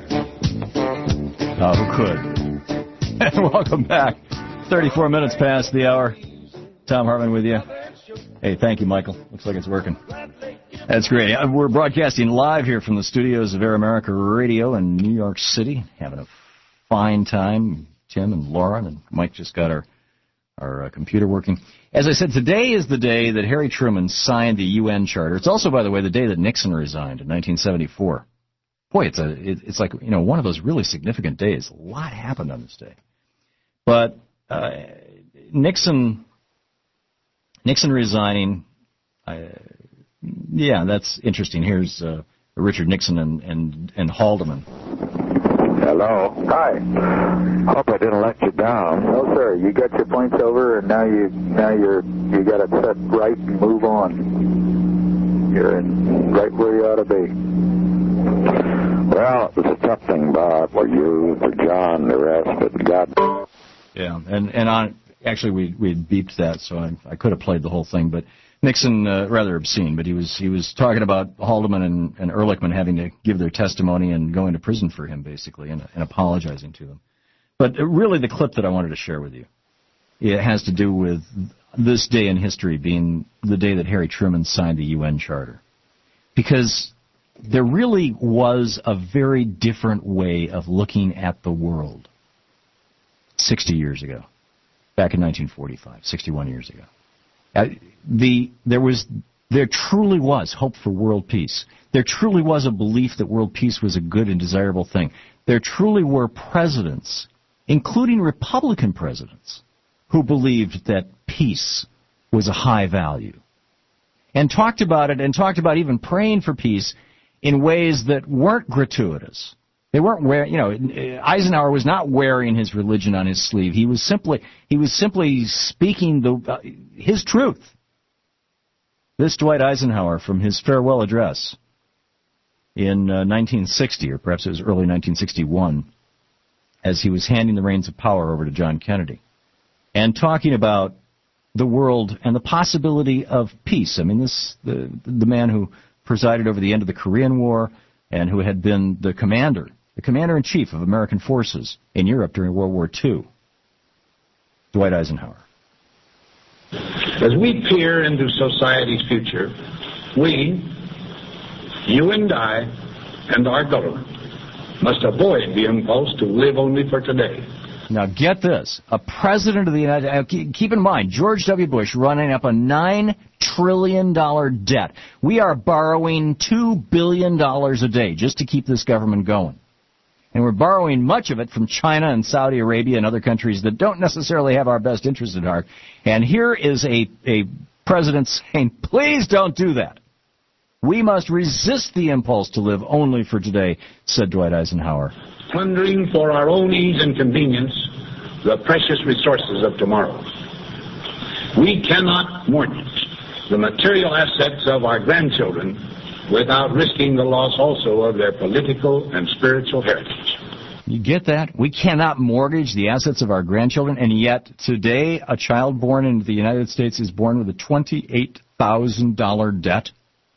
Oh, who could? And welcome back. thirty-four minutes past the hour. Thom Hartmann with you. Hey, thank you, Michael. Looks like it's working. That's great. We're broadcasting live here from the studios of Air America Radio in New York City. Having a fine time. Tim and Laura and Mike just got our our uh, computer working. As I said, today is the day that Harry Truman signed the U N Charter. It's also, by the way, the day that Nixon resigned in nineteen seventy-four. Boy, it's a it, it's like, you know, one of those really significant days. A lot happened on this day. But uh, Nixon Nixon resigning, uh, yeah, that's interesting. Here's uh, Richard Nixon and and, and Haldeman. Hello. Hi. Hope I didn't let you down. No, sir. You got your points over, and now you now you're you got it set right and move on. You're in right where you ought to be. Well, it was a tough thing, Bob, for you, for John, the rest, but God. Yeah, and and on actually we we had beeped that, so I I could have played the whole thing, but Nixon, uh, rather obscene, but he was he was talking about Haldeman and, and Ehrlichman having to give their testimony and going to prison for him, basically, and, and apologizing to them. But really the clip that I wanted to share with you, it has to do with this day in history being the day that Harry Truman signed the U N Charter. Because there really was a very different way of looking at the world sixty years ago, back in nineteen forty-five, sixty-one years ago. Uh, the there was there truly was hope for world peace. There truly was a belief that world peace was a good and desirable thing. There truly were presidents, including Republican presidents, who believed that peace was a high value, and talked about it and talked about even praying for peace in ways that weren't gratuitous. They weren't wearing, you know, Eisenhower was not wearing his religion on his sleeve. He was simply, he was simply speaking the, uh, his truth. This Dwight Eisenhower from his farewell address in uh, nineteen sixty, or perhaps it was early nineteen sixty-one, as he was handing the reins of power over to John Kennedy, and talking about the world and the possibility of peace. I mean, this the the man who presided over the end of the Korean War and who had been the commander, the commander-in-chief of American forces in Europe during World War Two, Dwight Eisenhower. As we peer into society's future, we, you and I, and our government, must avoid the impulse to live only for today. Now get this, a president of the United States, keep in mind, George W. Bush running up a nine trillion dollars debt. We are borrowing two billion dollars a day just to keep this government going. And we're borrowing much of it from China and Saudi Arabia and other countries that don't necessarily have our best interests at heart. And here is a, a president saying, please don't do that. We must resist the impulse to live only for today, said Dwight Eisenhower. Plundering for our own ease and convenience the precious resources of tomorrow. We cannot mortgage the material assets of our grandchildren without risking the loss also of their political and spiritual heritage. You get that? We cannot mortgage the assets of our grandchildren, and yet today a child born into the United States is born with a twenty-eight thousand dollars debt.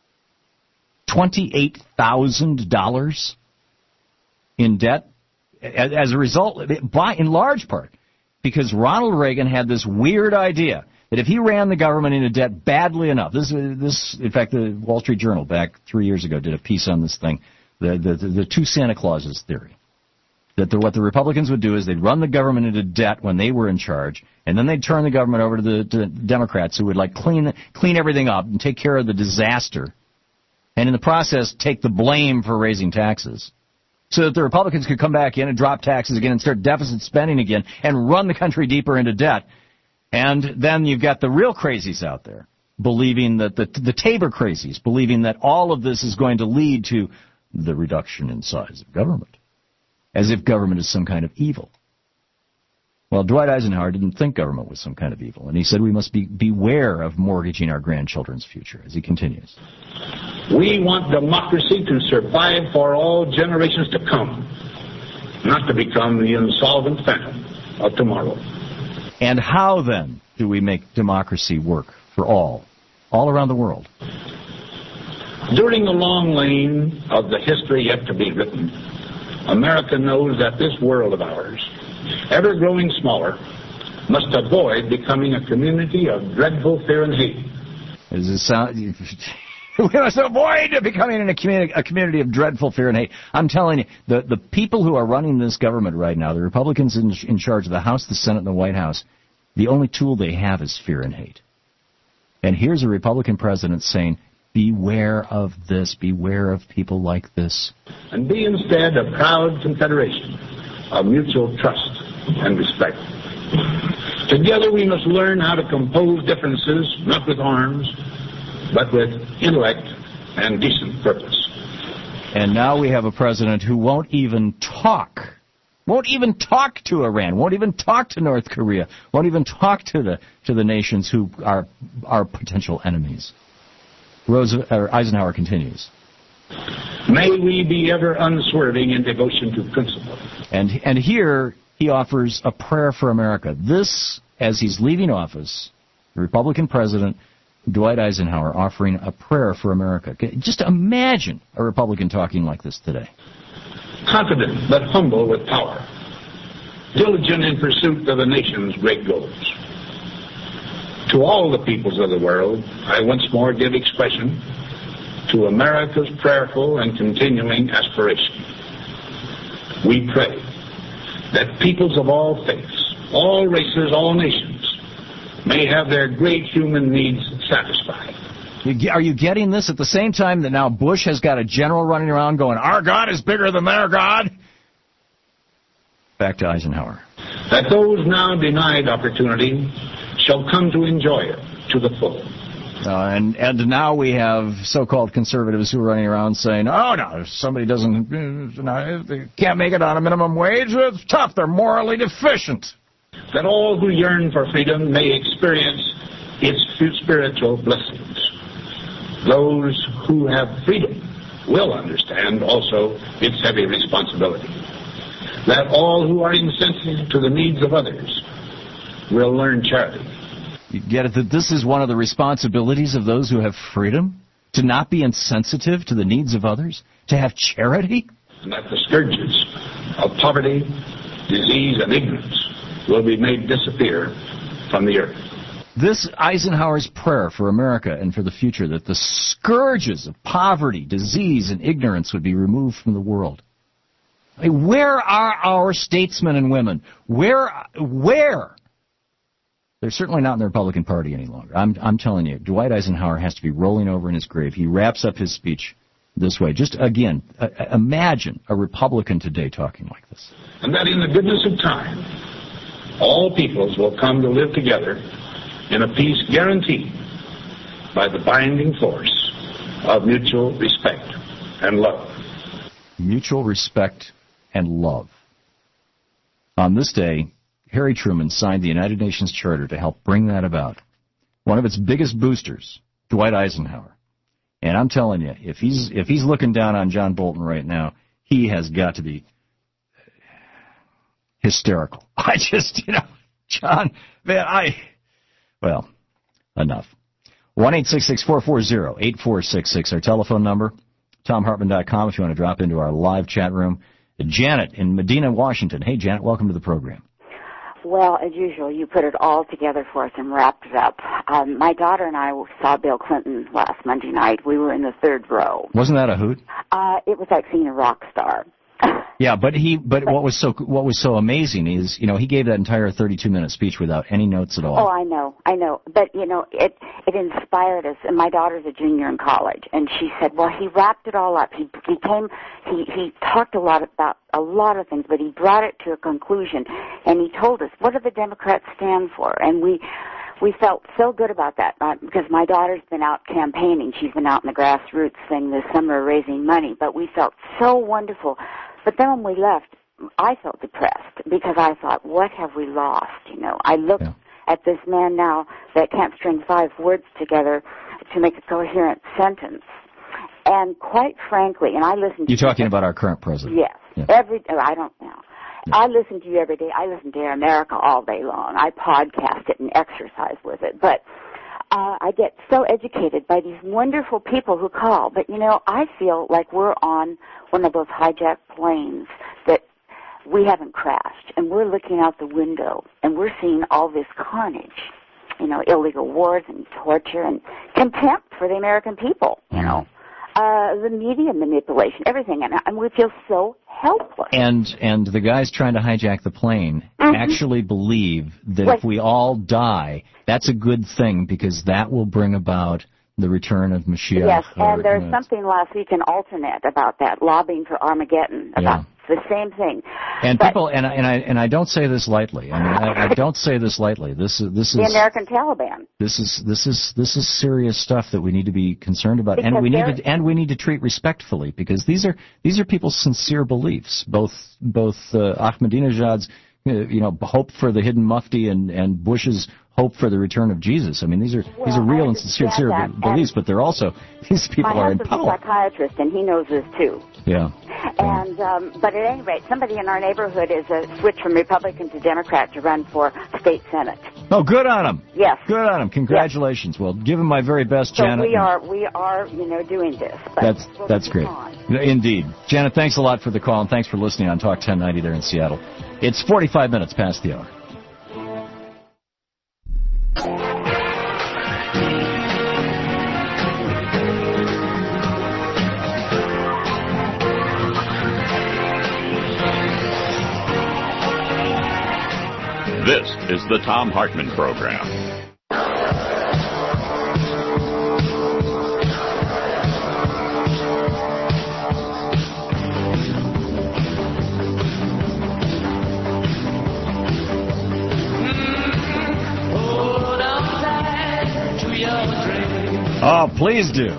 twenty-eight thousand dollars in debt as a result, by in large part, because Ronald Reagan had this weird idea that if he ran the government into debt badly enough, this, this, in fact, the Wall Street Journal back three years ago did a piece on this thing, the the, the, the two Santa Clauses theory, that the, what the Republicans would do is they'd run the government into debt when they were in charge, and then they'd turn the government over to the, to the Democrats, who would like clean clean everything up and take care of the disaster, and in the process take the blame for raising taxes, so that the Republicans could come back in and drop taxes again and start deficit spending again and run the country deeper into debt. And then you've got the real crazies out there, believing that the, the Tabor crazies, believing that all of this is going to lead to the reduction in size of government, as if government is some kind of evil. Well, Dwight Eisenhower didn't think government was some kind of evil, and he said we must be beware of mortgaging our grandchildren's future, as he continues. We want democracy to survive for all generations to come, not to become the insolvent phantom of tomorrow. And how, then, do we make democracy work for all, all around the world? During the long lane of the history yet to be written, America knows that this world of ours, ever growing smaller, must avoid becoming a community of dreadful fear and hate. Does it sound... We must avoid becoming a community, a community of dreadful fear and hate. I'm telling you, the, the people who are running this government right now, the Republicans in, in charge of the House, the Senate, and the White House, the only tool they have is fear and hate. And here's a Republican president saying, beware of this, beware of people like this. And be instead a proud confederation of mutual trust and respect. Together we must learn how to compose differences, not with arms, but with intellect and decent purpose. And now we have a president who won't even talk, won't even talk to Iran, won't even talk to North Korea, won't even talk to the to the nations who are our potential enemies. Rose, or Eisenhower continues. May we be ever unswerving in devotion to principle. And and here he offers a prayer for America. This, as he's leaving office, the Republican president Dwight Eisenhower offering a prayer for America. Just imagine a Republican talking like this today. Confident but humble with power. Diligent in pursuit of the nation's great goals. To all the peoples of the world, I once more give expression to America's prayerful and continuing aspiration. We pray that peoples of all faiths, all races, all nations, may have their great human needs satisfied. You, are you getting this at the same time that now Bush has got a general running around going, our God is bigger than their God? Back to Eisenhower. That those now denied opportunity shall come to enjoy it to the full. Uh, and, and now we have so-called conservatives who are running around saying, oh, no, if somebody doesn't, you know, they can't make it on a minimum wage, it's tough, they're morally deficient. That all who yearn for freedom may experience its spiritual blessings. Those who have freedom will understand also its heavy responsibility. That all who are insensitive to the needs of others will learn charity. You get it, that this is one of the responsibilities of those who have freedom? To not be insensitive to the needs of others? To have charity? And that the scourges of poverty, disease, and ignorance will be made disappear from the earth. This Eisenhower's prayer for America and for the future, that the scourges of poverty, disease, and ignorance would be removed from the world. I mean, where are our statesmen and women? Where? Where? They're certainly not in the Republican Party any longer. I'm, I'm telling you, Dwight Eisenhower has to be rolling over in his grave. He wraps up his speech this way. Just, again, uh, imagine a Republican today talking like this. And that in the goodness of time, all peoples will come to live together in a peace guaranteed by the binding force of mutual respect and love. Mutual respect and love. On this day, Harry Truman signed the United Nations Charter to help bring that about. One of its biggest boosters, Dwight Eisenhower. And I'm telling you, if he's if he's looking down on John Bolton right now, he has got to be hysterical. I just, you know, John, man, I... Well, enough. one eight six six, four four zero, eight four six six, our telephone number. Tom Hartman dot com if you want to drop into our live chat room. Janet in Medina, Washington. Hey, Janet, welcome to the program. Well, as usual, you put it all together for us and wrapped it up. Um, my daughter and I saw Bill Clinton last Monday night. We were in the third row. Wasn't that a hoot? Uh, it was like seeing a rock star. Yeah, but he, but what was so, what was so amazing is, you know, he gave that entire thirty-two minute speech without any notes at all. Oh, I know, I know. But, you know, it, it inspired us. And my daughter's a junior in college. And she said, well, he wrapped it all up. He, he came, he, he talked a lot about a lot of things, but he brought it to a conclusion. And he told us, what do the Democrats stand for? And we, we felt so good about that, uh, because my daughter's been out campaigning. She's been out in the grassroots thing this summer raising money. But we felt so wonderful. But then when we left, I felt depressed because I thought, what have we lost? You know, I look yeah. at this man now that can't string five words together to make a coherent sentence. And quite frankly, and I listen to... You're talking about our current president. Yes. Yeah. Every, I don't know. Yeah. I listen to you every day. I listen to Air America all day long. I podcast it and exercise with it. But uh, I get so educated by these wonderful people who call. But, you know, I feel like we're on one of those hijacked planes that we haven't crashed, and we're looking out the window, and we're seeing all this carnage, you know, illegal wars and torture and contempt for the American people, you know, uh, the media manipulation, everything, and, and we feel so helpless. And and the guys trying to hijack the plane mm-hmm. actually believe that like, if we all die, that's a good thing because that will bring about the return of Mashiach. Yes, and there's uh, something last week in Alternate about that, lobbying for Armageddon, about yeah. the same thing. And but, people, and I, and I and I don't say this lightly. I mean, I, I don't say this lightly. This is this is the American Taliban. This is this is this is serious stuff that we need to be concerned about, because and we need to and we need to treat respectfully because these are these are people's sincere beliefs. Both both uh, Ahmadinejad's uh, you know hope for the hidden mufti and and Bush's hope for the return of Jesus. I mean, these are well, these are real and sincere, sincere that. beliefs, and but they're also these people are in power. My husband's a psychiatrist, and he knows this too. Yeah. And um, but at any rate, somebody in our neighborhood is a switch from Republican to Democrat to run for state senate. Oh, good on him. Yes. Good on him. Congratulations. Yes. Well, give him my very best, so Janet. we are we are you know doing this. But that's we'll that's great. On. Indeed, Janet. Thanks a lot for the call, and thanks for listening on Talk ten ninety there in Seattle. It's forty-five minutes past the hour. This is the Thom Hartmann Program. Oh, please do.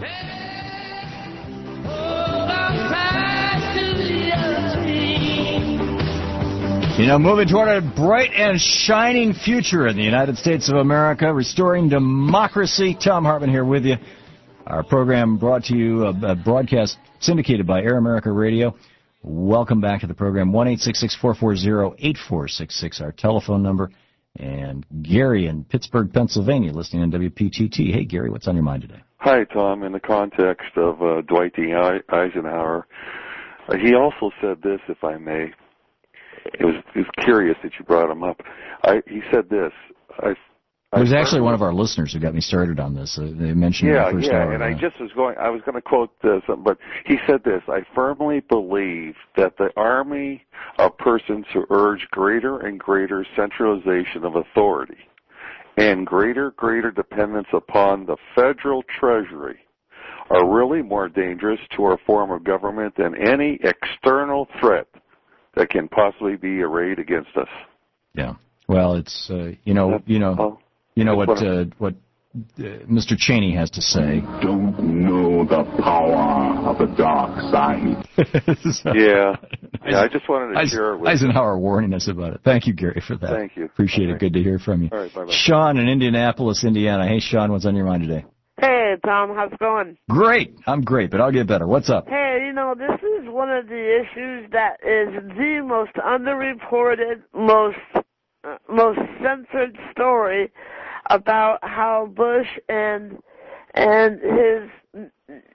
You know, moving toward a bright and shining future in the United States of America, restoring democracy. Thom Hartmann here with you. Our program brought to you, a, a broadcast syndicated by Air America Radio. Welcome back to the program. one eight six six, four four zero, eight four six six, our telephone number. And Gary in Pittsburgh, Pennsylvania, listening on W P T T. Hey, Gary, what's on your mind today? Hi, Tom. In the context of uh, Dwight D. Eisenhower, uh, he also said this, if I may. It was, it was curious that you brought him up. I, he said this. I, It was actually one of our listeners who got me started on this. Uh, they mentioned yeah, it in the first yeah, hour. and yeah. I just was going. I was going to quote this, but he said this: "I firmly believe that the army of persons who urge greater and greater centralization of authority and greater, greater dependence upon the federal treasury are really more dangerous to our form of government than any external threat that can possibly be arrayed against us." Yeah. Well, it's uh, you know, you know. You know what uh, what uh, Mister Cheney has to say. Don't know the power of the dark side. yeah. yeah, I just wanted to Eisen, share it with Eisenhower warning us about it. Thank you, Gary, for that. Thank you. Appreciate okay. it. Good to hear from you. All right, bye-bye. Sean in Indianapolis, Indiana. Hey, Sean, what's on your mind today? Hey, Tom, how's it going? Great. I'm great, but I'll get better. What's up? Hey, you know, this is one of the issues that is the most underreported, most uh, most censored story about how Bush and and his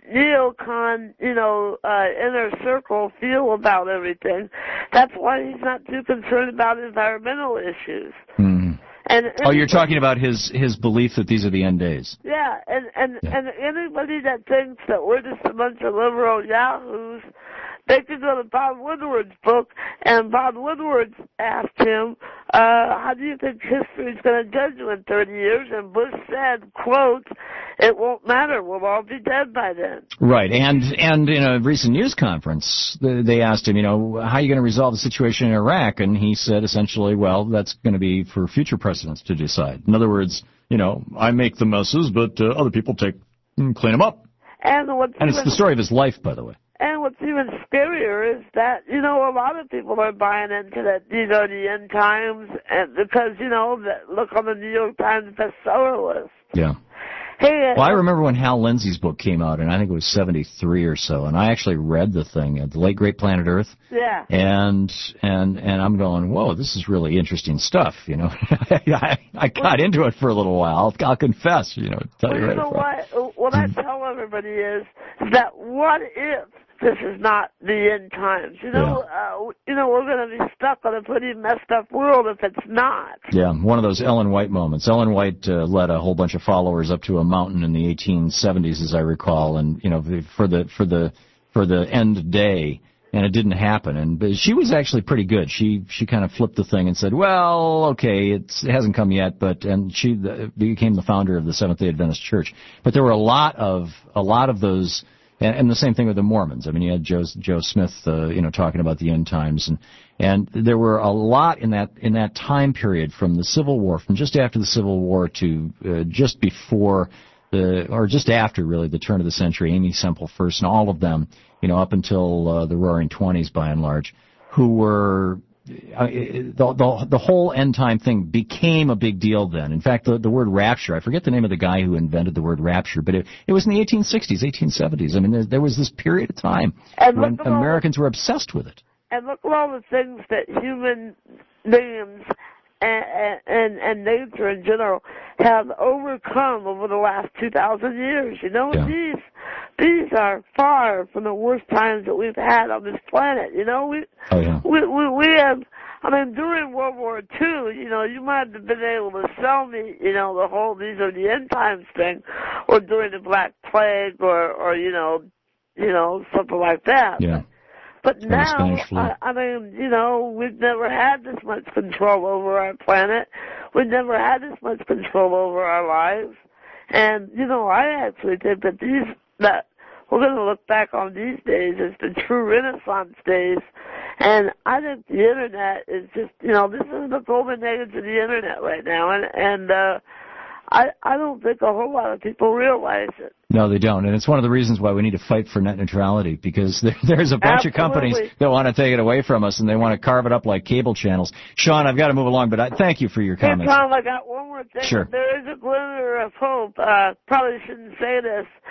neocon, you know, uh, inner circle feel about everything. That's why he's not too concerned about environmental issues. Mm. And, and oh, you're talking about his his belief that these are the end days. Yeah, and and yeah. and anybody that thinks that we're just a bunch of liberal yahoos, they could go to Bob Woodward's book, and Bob Woodward asked him, uh, how do you think history's going to judge you in thirty years? And Bush said, quote, "It won't matter. We'll all be dead by then." Right. And and in a recent news conference, they asked him, you know, how are you going to resolve the situation in Iraq? And he said essentially, well, that's going to be for future presidents to decide. In other words, you know, I make the messes, but uh, other people take and clean them up. And, what's and it's even, the story of his life, by the way. And what's even scarier is that, you know, a lot of people are buying into that, you know, the end times, and because, you know, that look on the New York Times bestseller list. Yeah. Hey, well, I remember when Hal Lindsey's book came out, and I think it was seventy-three or so, and I actually read the thing, The Late Great Planet Earth. Yeah. And and and I'm going, whoa, this is really interesting stuff, you know. I, I got well, into it for a little while. I'll, I'll confess, you know. Tell well, you, right you know what? What I tell everybody is that what if this is not the end times? You know, yeah. uh, you know, we're going to be stuck on a pretty messed up world if it's not. Yeah, one of those Ellen White moments. Ellen White uh, led a whole bunch of followers up to a mountain in the eighteen seventies, as I recall, and you know, for the for the for the end day, and it didn't happen. And but she was actually pretty good. She she kind of flipped the thing and said, "Well, okay, it's, it hasn't come yet," but and she the, became the founder of the Seventh-day Adventist Church. But there were a lot of a lot of those. And the same thing with the Mormons. I mean, you had Joe, Joe Smith, uh, you know, talking about the end times, and and there were a lot in that in that time period from the Civil War, from just after the Civil War to uh, just before the, or just after really the turn of the century. Aimee Semple first, and all of them, you know, up until uh, the Roaring Twenties by and large, who were. Uh, the, the the whole end time thing became a big deal then. In fact, the, the word rapture, I forget the name of the guy who invented the word rapture, but it, it was in the eighteen sixties, eighteen seventies. I mean, there, there was this period of time and when Americans the, were obsessed with it. And look at all the things that human beings and, and, and nature in general have overcome over the last two thousand years. You know, yeah. these these are far from the worst times that we've had on this planet. You know, we oh, yeah. we, we we have. I mean, during World War Two, you know, you might have been able to sell me, you know, the whole these are the end times thing, or during the Black Plague, or or you know, you know, something like that. Yeah. But now, I, I mean, you know, we've never had this much control over our planet. We've never had this much control over our lives. And, you know, I actually think that these, that we're going to look back on these days as the true Renaissance days. And I think the Internet is just, you know, this is the golden age of the Internet right now. And, and, uh, I, I don't think a whole lot of people realize it. No, they don't, and it's one of the reasons why we need to fight for net neutrality, because there, there's a bunch Absolutely. of companies that want to take it away from us, and they want to carve it up like cable channels. Sean, I've got to move along, but I, thank you for your comments. Hey, Tom, I got one more thing. Sure. There is a glimmer of hope. Uh, probably shouldn't say this,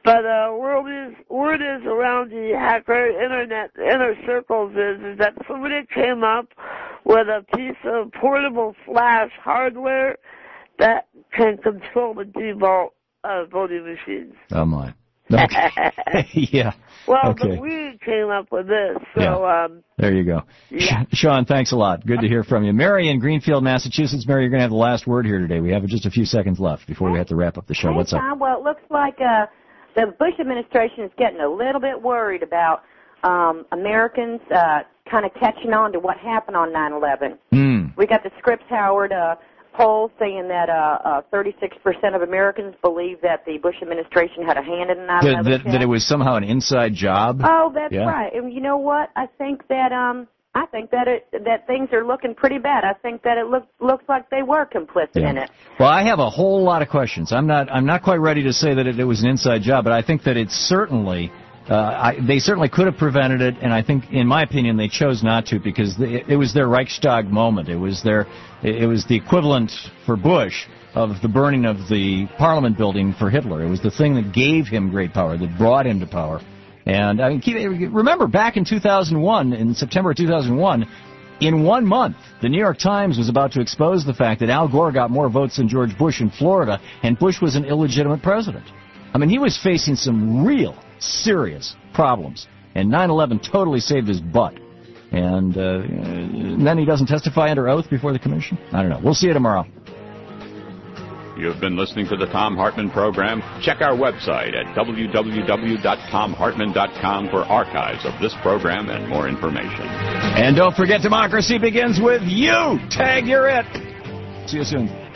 But uh, word is word is around the hacker internet inner circles is is that somebody came up with a piece of portable flash hardware that can control the default uh, voting machines. Oh my. Okay. yeah. Well, okay. but we came up with this, so yeah. um. There you go. Yeah. Sean, thanks a lot. Good to hear from you. Mary in Greenfield, Massachusetts. Mary, you're going to have the last word here today. We have just a few seconds left before we have to wrap up the show. Hey, What's up? Tom, well, it looks like uh, the Bush administration is getting a little bit worried about um, Americans uh, kind of catching on to what happened on nine eleven. Mm. We got the Scripps Howard uh, poll saying that uh, uh, thirty-six percent of Americans believe that the Bush administration had a hand in the nine eleven That, that, that it was somehow an inside job? Oh, that's yeah. right. And you know what? I think that um, I think that it that things are looking pretty bad. I think that it look, looks like they were complicit yeah. in it. Well, I have a whole lot of questions. I'm not I'm not quite ready to say that it, it was an inside job, but I think that it's certainly. Uh, I, they certainly could have prevented it, and I think, in my opinion, they chose not to because they, it was their Reichstag moment. It was their, it was the equivalent for Bush of the burning of the Parliament building for Hitler. It was the thing that gave him great power, that brought him to power. And I mean, keep, remember, back in two thousand one, in September of two thousand one, in one month, the New York Times was about to expose the fact that Al Gore got more votes than George Bush in Florida, and Bush was an illegitimate president. I mean, he was facing some real serious problems, and nine eleven totally saved his butt. And, uh, and then he doesn't testify under oath before the commission? I don't know. We'll see you tomorrow. You've been listening to the Thom Hartmann Program. Check our website at w w w dot tom hartmann dot com for archives of this program and more information. And don't forget, democracy begins with you. Tag, you're it. See you soon.